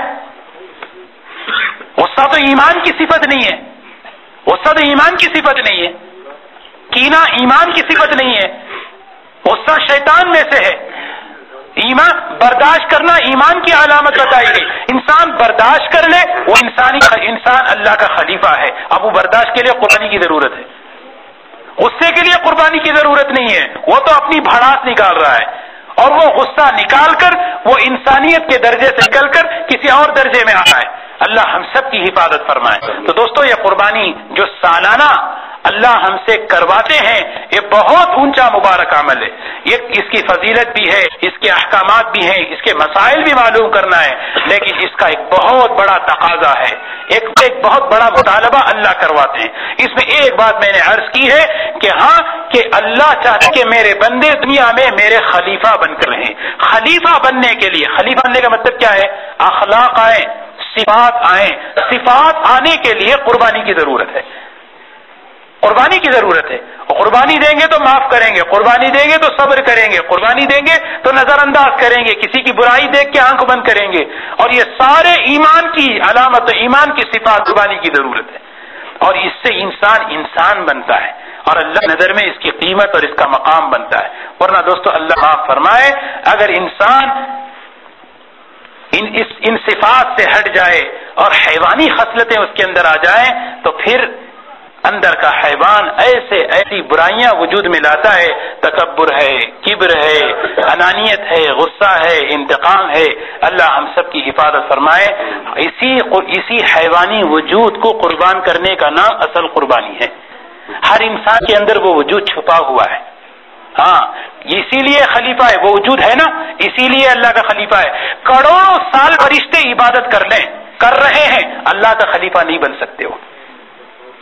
غصہ تو ایمان کی صفت نہیں ہے، غصہ تو ایمان کی صفت نہیں ہے، کینہ ایمان کی صفت نہیں ہے، غصہ شیطان میں سے ہے۔ ایمان برداشت کرنا ایمان کی علامت بتائی گئی، انسان برداشت کر لے وہ انسانی انسان اللہ کا خلیفہ ہے۔ اب وہ برداشت کے لیے قربانی کی ضرورت ہے، غصے کے لیے قربانی کی ضرورت نہیں ہے، وہ تو اپنی بھڑاس نکال رہا ہے، اور وہ غصہ نکال کر وہ انسانیت کے درجے سے نکل کر کسی اور درجے میں آتا ہے۔ اللہ ہم سب کی حفاظت فرمائے۔ تو دوستو یہ قربانی جو سالانہ اللہ ہم سے کرواتے ہیں یہ بہت اونچا مبارک عمل ہے، یہ اس کی فضیلت بھی ہے، اس کے احکامات بھی ہیں، اس کے مسائل بھی معلوم کرنا ہے، لیکن اس کا ایک بہت بڑا تقاضا ہے، ایک ایک بہت بڑا مطالبہ اللہ کرواتے ہیں۔ اس میں ایک بات میں نے عرض کی ہے کہ ہاں کہ اللہ چاہتے کہ میرے بندے دنیا میں میرے خلیفہ بن کر رہیں۔ خلیفہ بننے کے لیے، خلیفہ بننے کا مطلب کیا ہے؟ اخلاق آئیں، صفات آئیں، صفات آنے کے لیے قربانی کی ضرورت ہے، قربانی کی ضرورت ہے۔ قربانی دیں گے تو معاف کریں گے، قربانی دیں گے تو صبر کریں گے، قربانی دیں گے تو نظر انداز کریں گے، کسی کی برائی دیکھ کے آنکھ بند کریں گے، اور یہ سارے ایمان کی علامت، ایمان کی صفات قربانی کی ضرورت ہے، اور اس سے انسان انسان بنتا ہے اور اللہ نظر میں اس کی قیمت اور اس کا مقام بنتا ہے۔ ورنہ دوستو اللہ معاف فرمائے اگر انسان ان اس ان صفات سے ہٹ جائے اور حیوانی خصلتیں اس کے اندر آ جائیں تو پھر اندر کا حیوان ایسے ایسی برائیاں وجود میں لاتا ہے، تکبر ہے، کبر ہے، انانیت ہے، غصہ ہے، انتقام ہے۔ اللہ ہم سب کی حفاظت فرمائے۔ اسی اسی حیوانی وجود کو قربان کرنے کا نام اصل قربانی ہے۔ ہر انسان کے اندر وہ وجود چھپا ہوا ہے، ہاں اسی لیے خلیفہ ہے، وہ وجود ہے نا، اسی لیے اللہ کا خلیفہ ہے۔ کروڑوں سال فرشتے عبادت کر لیں کر رہے ہیں، اللہ کا خلیفہ نہیں بن سکتے ہو،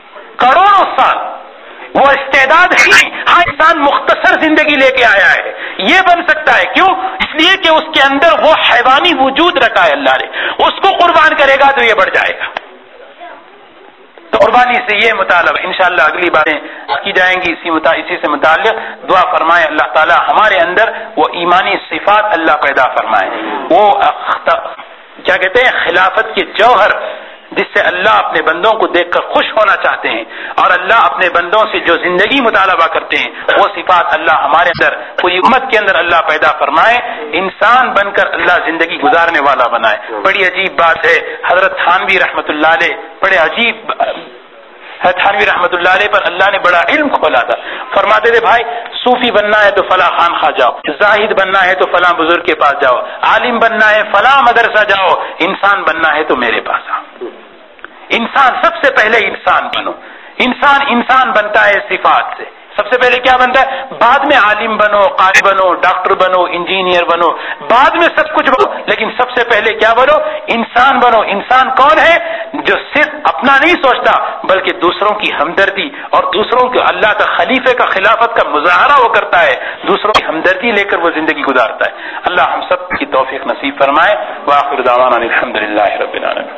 کروڑوں سال وہ استعداد ہے۔ ہاں انسان مختصر زندگی لے کے آیا ہے، یہ بن سکتا ہے. کیوں؟ اس لیے کہ اس کے اندر وہ حیوانی وجود رکھا ہے اللہ نے. اس کو قربان کرے گا تو یہ بڑھ جائے گا. تو قربانی سے یہ مطالبہ انشاءاللہ اگلی باتیں کی جائیں گی اسی متا... اسی سے متعلق. دعا فرمائے اللہ تعالی ہمارے اندر وہ ایمانی صفات اللہ پیدا فرمائے, وہ اخت... کیا کہتے ہیں خلافت کے جوہر جس سے اللہ اپنے بندوں کو دیکھ کر خوش ہونا چاہتے ہیں اور اللہ اپنے بندوں سے جو زندگی مطالبہ کرتے ہیں وہ صفات اللہ ہمارے اندر پوری امت کے اندر اللہ پیدا فرمائے. انسان بن کر اللہ زندگی گزارنے والا بنائے. بڑی عجیب بات ہے, حضرت تھانوی رحمت اللہ علیہ بڑے عجیب تھانوی رحمت اللہ علیہ پر اللہ نے بڑا علم کھولا تھا. فرماتے تھے بھائی صوفی بننا ہے تو فلاں خانقاہ جاؤ, زاہد بننا ہے تو فلاں بزرگ کے پاس جاؤ, عالم بننا ہے فلاں مدرسہ جاؤ, انسان بننا ہے تو میرے پاس آؤ. انسان سب سے پہلے انسان بنو. انسان انسان بنتا ہے صفات سے. سب سے پہلے کیا بنتا ہے؟ بعد میں عالم بنو, قاری بنو, ڈاکٹر بنو, انجینئر بنو, بعد میں سب کچھ بنو, لیکن سب سے پہلے کیا بنو؟ انسان بنو. انسان کون ہے؟ جو صرف اپنا نہیں سوچتا بلکہ دوسروں کی ہمدردی اور دوسروں کے اللہ کا خلیفے کا خلافت کا مظاہرہ وہ کرتا ہے, دوسروں کی ہمدردی لے کر وہ زندگی گزارتا ہے. اللہ ہم سب کی توفیق نصیب فرمائے. وآخر دعوانا الحمدللہ رب العالمین.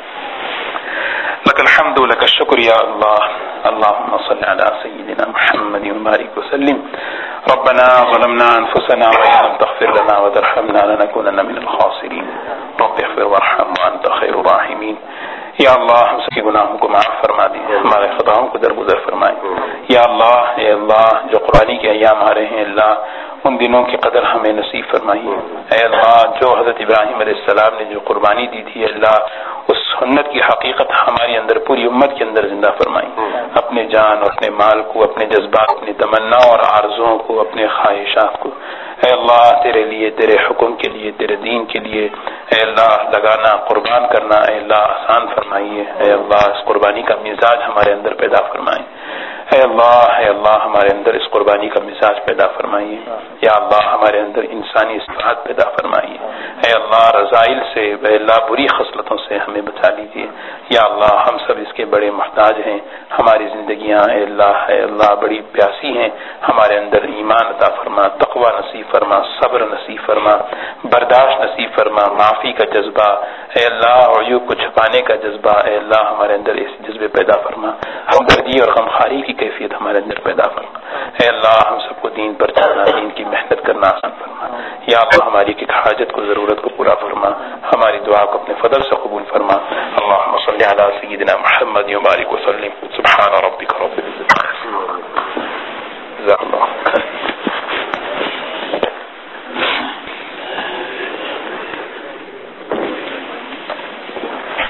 لك الحمد لك الشكر يا الله. اللهم صل على سيدنا محمد وبارك وسلم. ربنا ظلمنا أنفسنا وإن لم تغفر لنا وترحمنا لنكونن من الخاسرين. رب اغفر وارحم وأنت خير الراحمين. یا اللہ ہم سب کے گناہوں کو معاف فرما دیں, ہمارے خطاؤں کو درگزر فرمائیں. یا اللہ, اے اللہ جو قربانی کے ایام آ رہے ہیں اللہ ان دنوں کی قدر ہمیں نصیب فرمائیے. اے اللہ جو حضرت ابراہیم علیہ السلام نے جو قربانی دی تھی اللہ اس سنت کی حقیقت ہماری اندر پوری امت کے اندر زندہ فرمائی. اپنے جان اور اپنے مال کو, اپنے جذبات, اپنی تمنا اور آرزوؤں کو, اپنے خواہشات کو اے اللہ تیرے لیے, تیرے حکم کے لیے, تیرے دین کے لیے اے اللہ لگانا, قربان کرنا اے اللہ آسان فرمائیے. اے اللہ اس قربانی کا مزاج ہمارے اندر پیدا فرمائیں. اے اللہ اے اللہ ہمارے اندر اس قربانی کا مزاج پیدا فرمائیے. یا اللہ ہمارے اندر انسانی صفات پیدا فرمائیے. اے اللہ رذائل سے, اے اللہ بری خصلتوں سے ہمیں بچا لیجیے. یا اللہ ہم سب اس کے بڑے محتاج ہیں. ہماری زندگیاں اے اللہ اے اللہ بڑی پیاسی ہیں. ہمارے اندر ایمان عطا فرما, تقوی نصیب فرما, صبر نصیب فرما, برداشت نصیب فرما, معافی کا جذبہ اے اللہ, عیوب کو چھپانے کا جذبہ اے اللہ ہمارے اندر ایسے جذبے پیدا فرما. ہمدردی اور غمخواری کی کیفیت ہمارے اندر پیدا فرما. اے اللہ ہم سب کو دین پر چلنا, دین کی محنت کرنا آسان فرما. یا اللہ ہماری ایک حاجت کو, ضرورت کو پورا فرما. ہماری دعا کو اپنے فضل سے قبول فرما. اللهم صل على سيدنا محمد وبارك وسلم. سبحان ربك رب العزة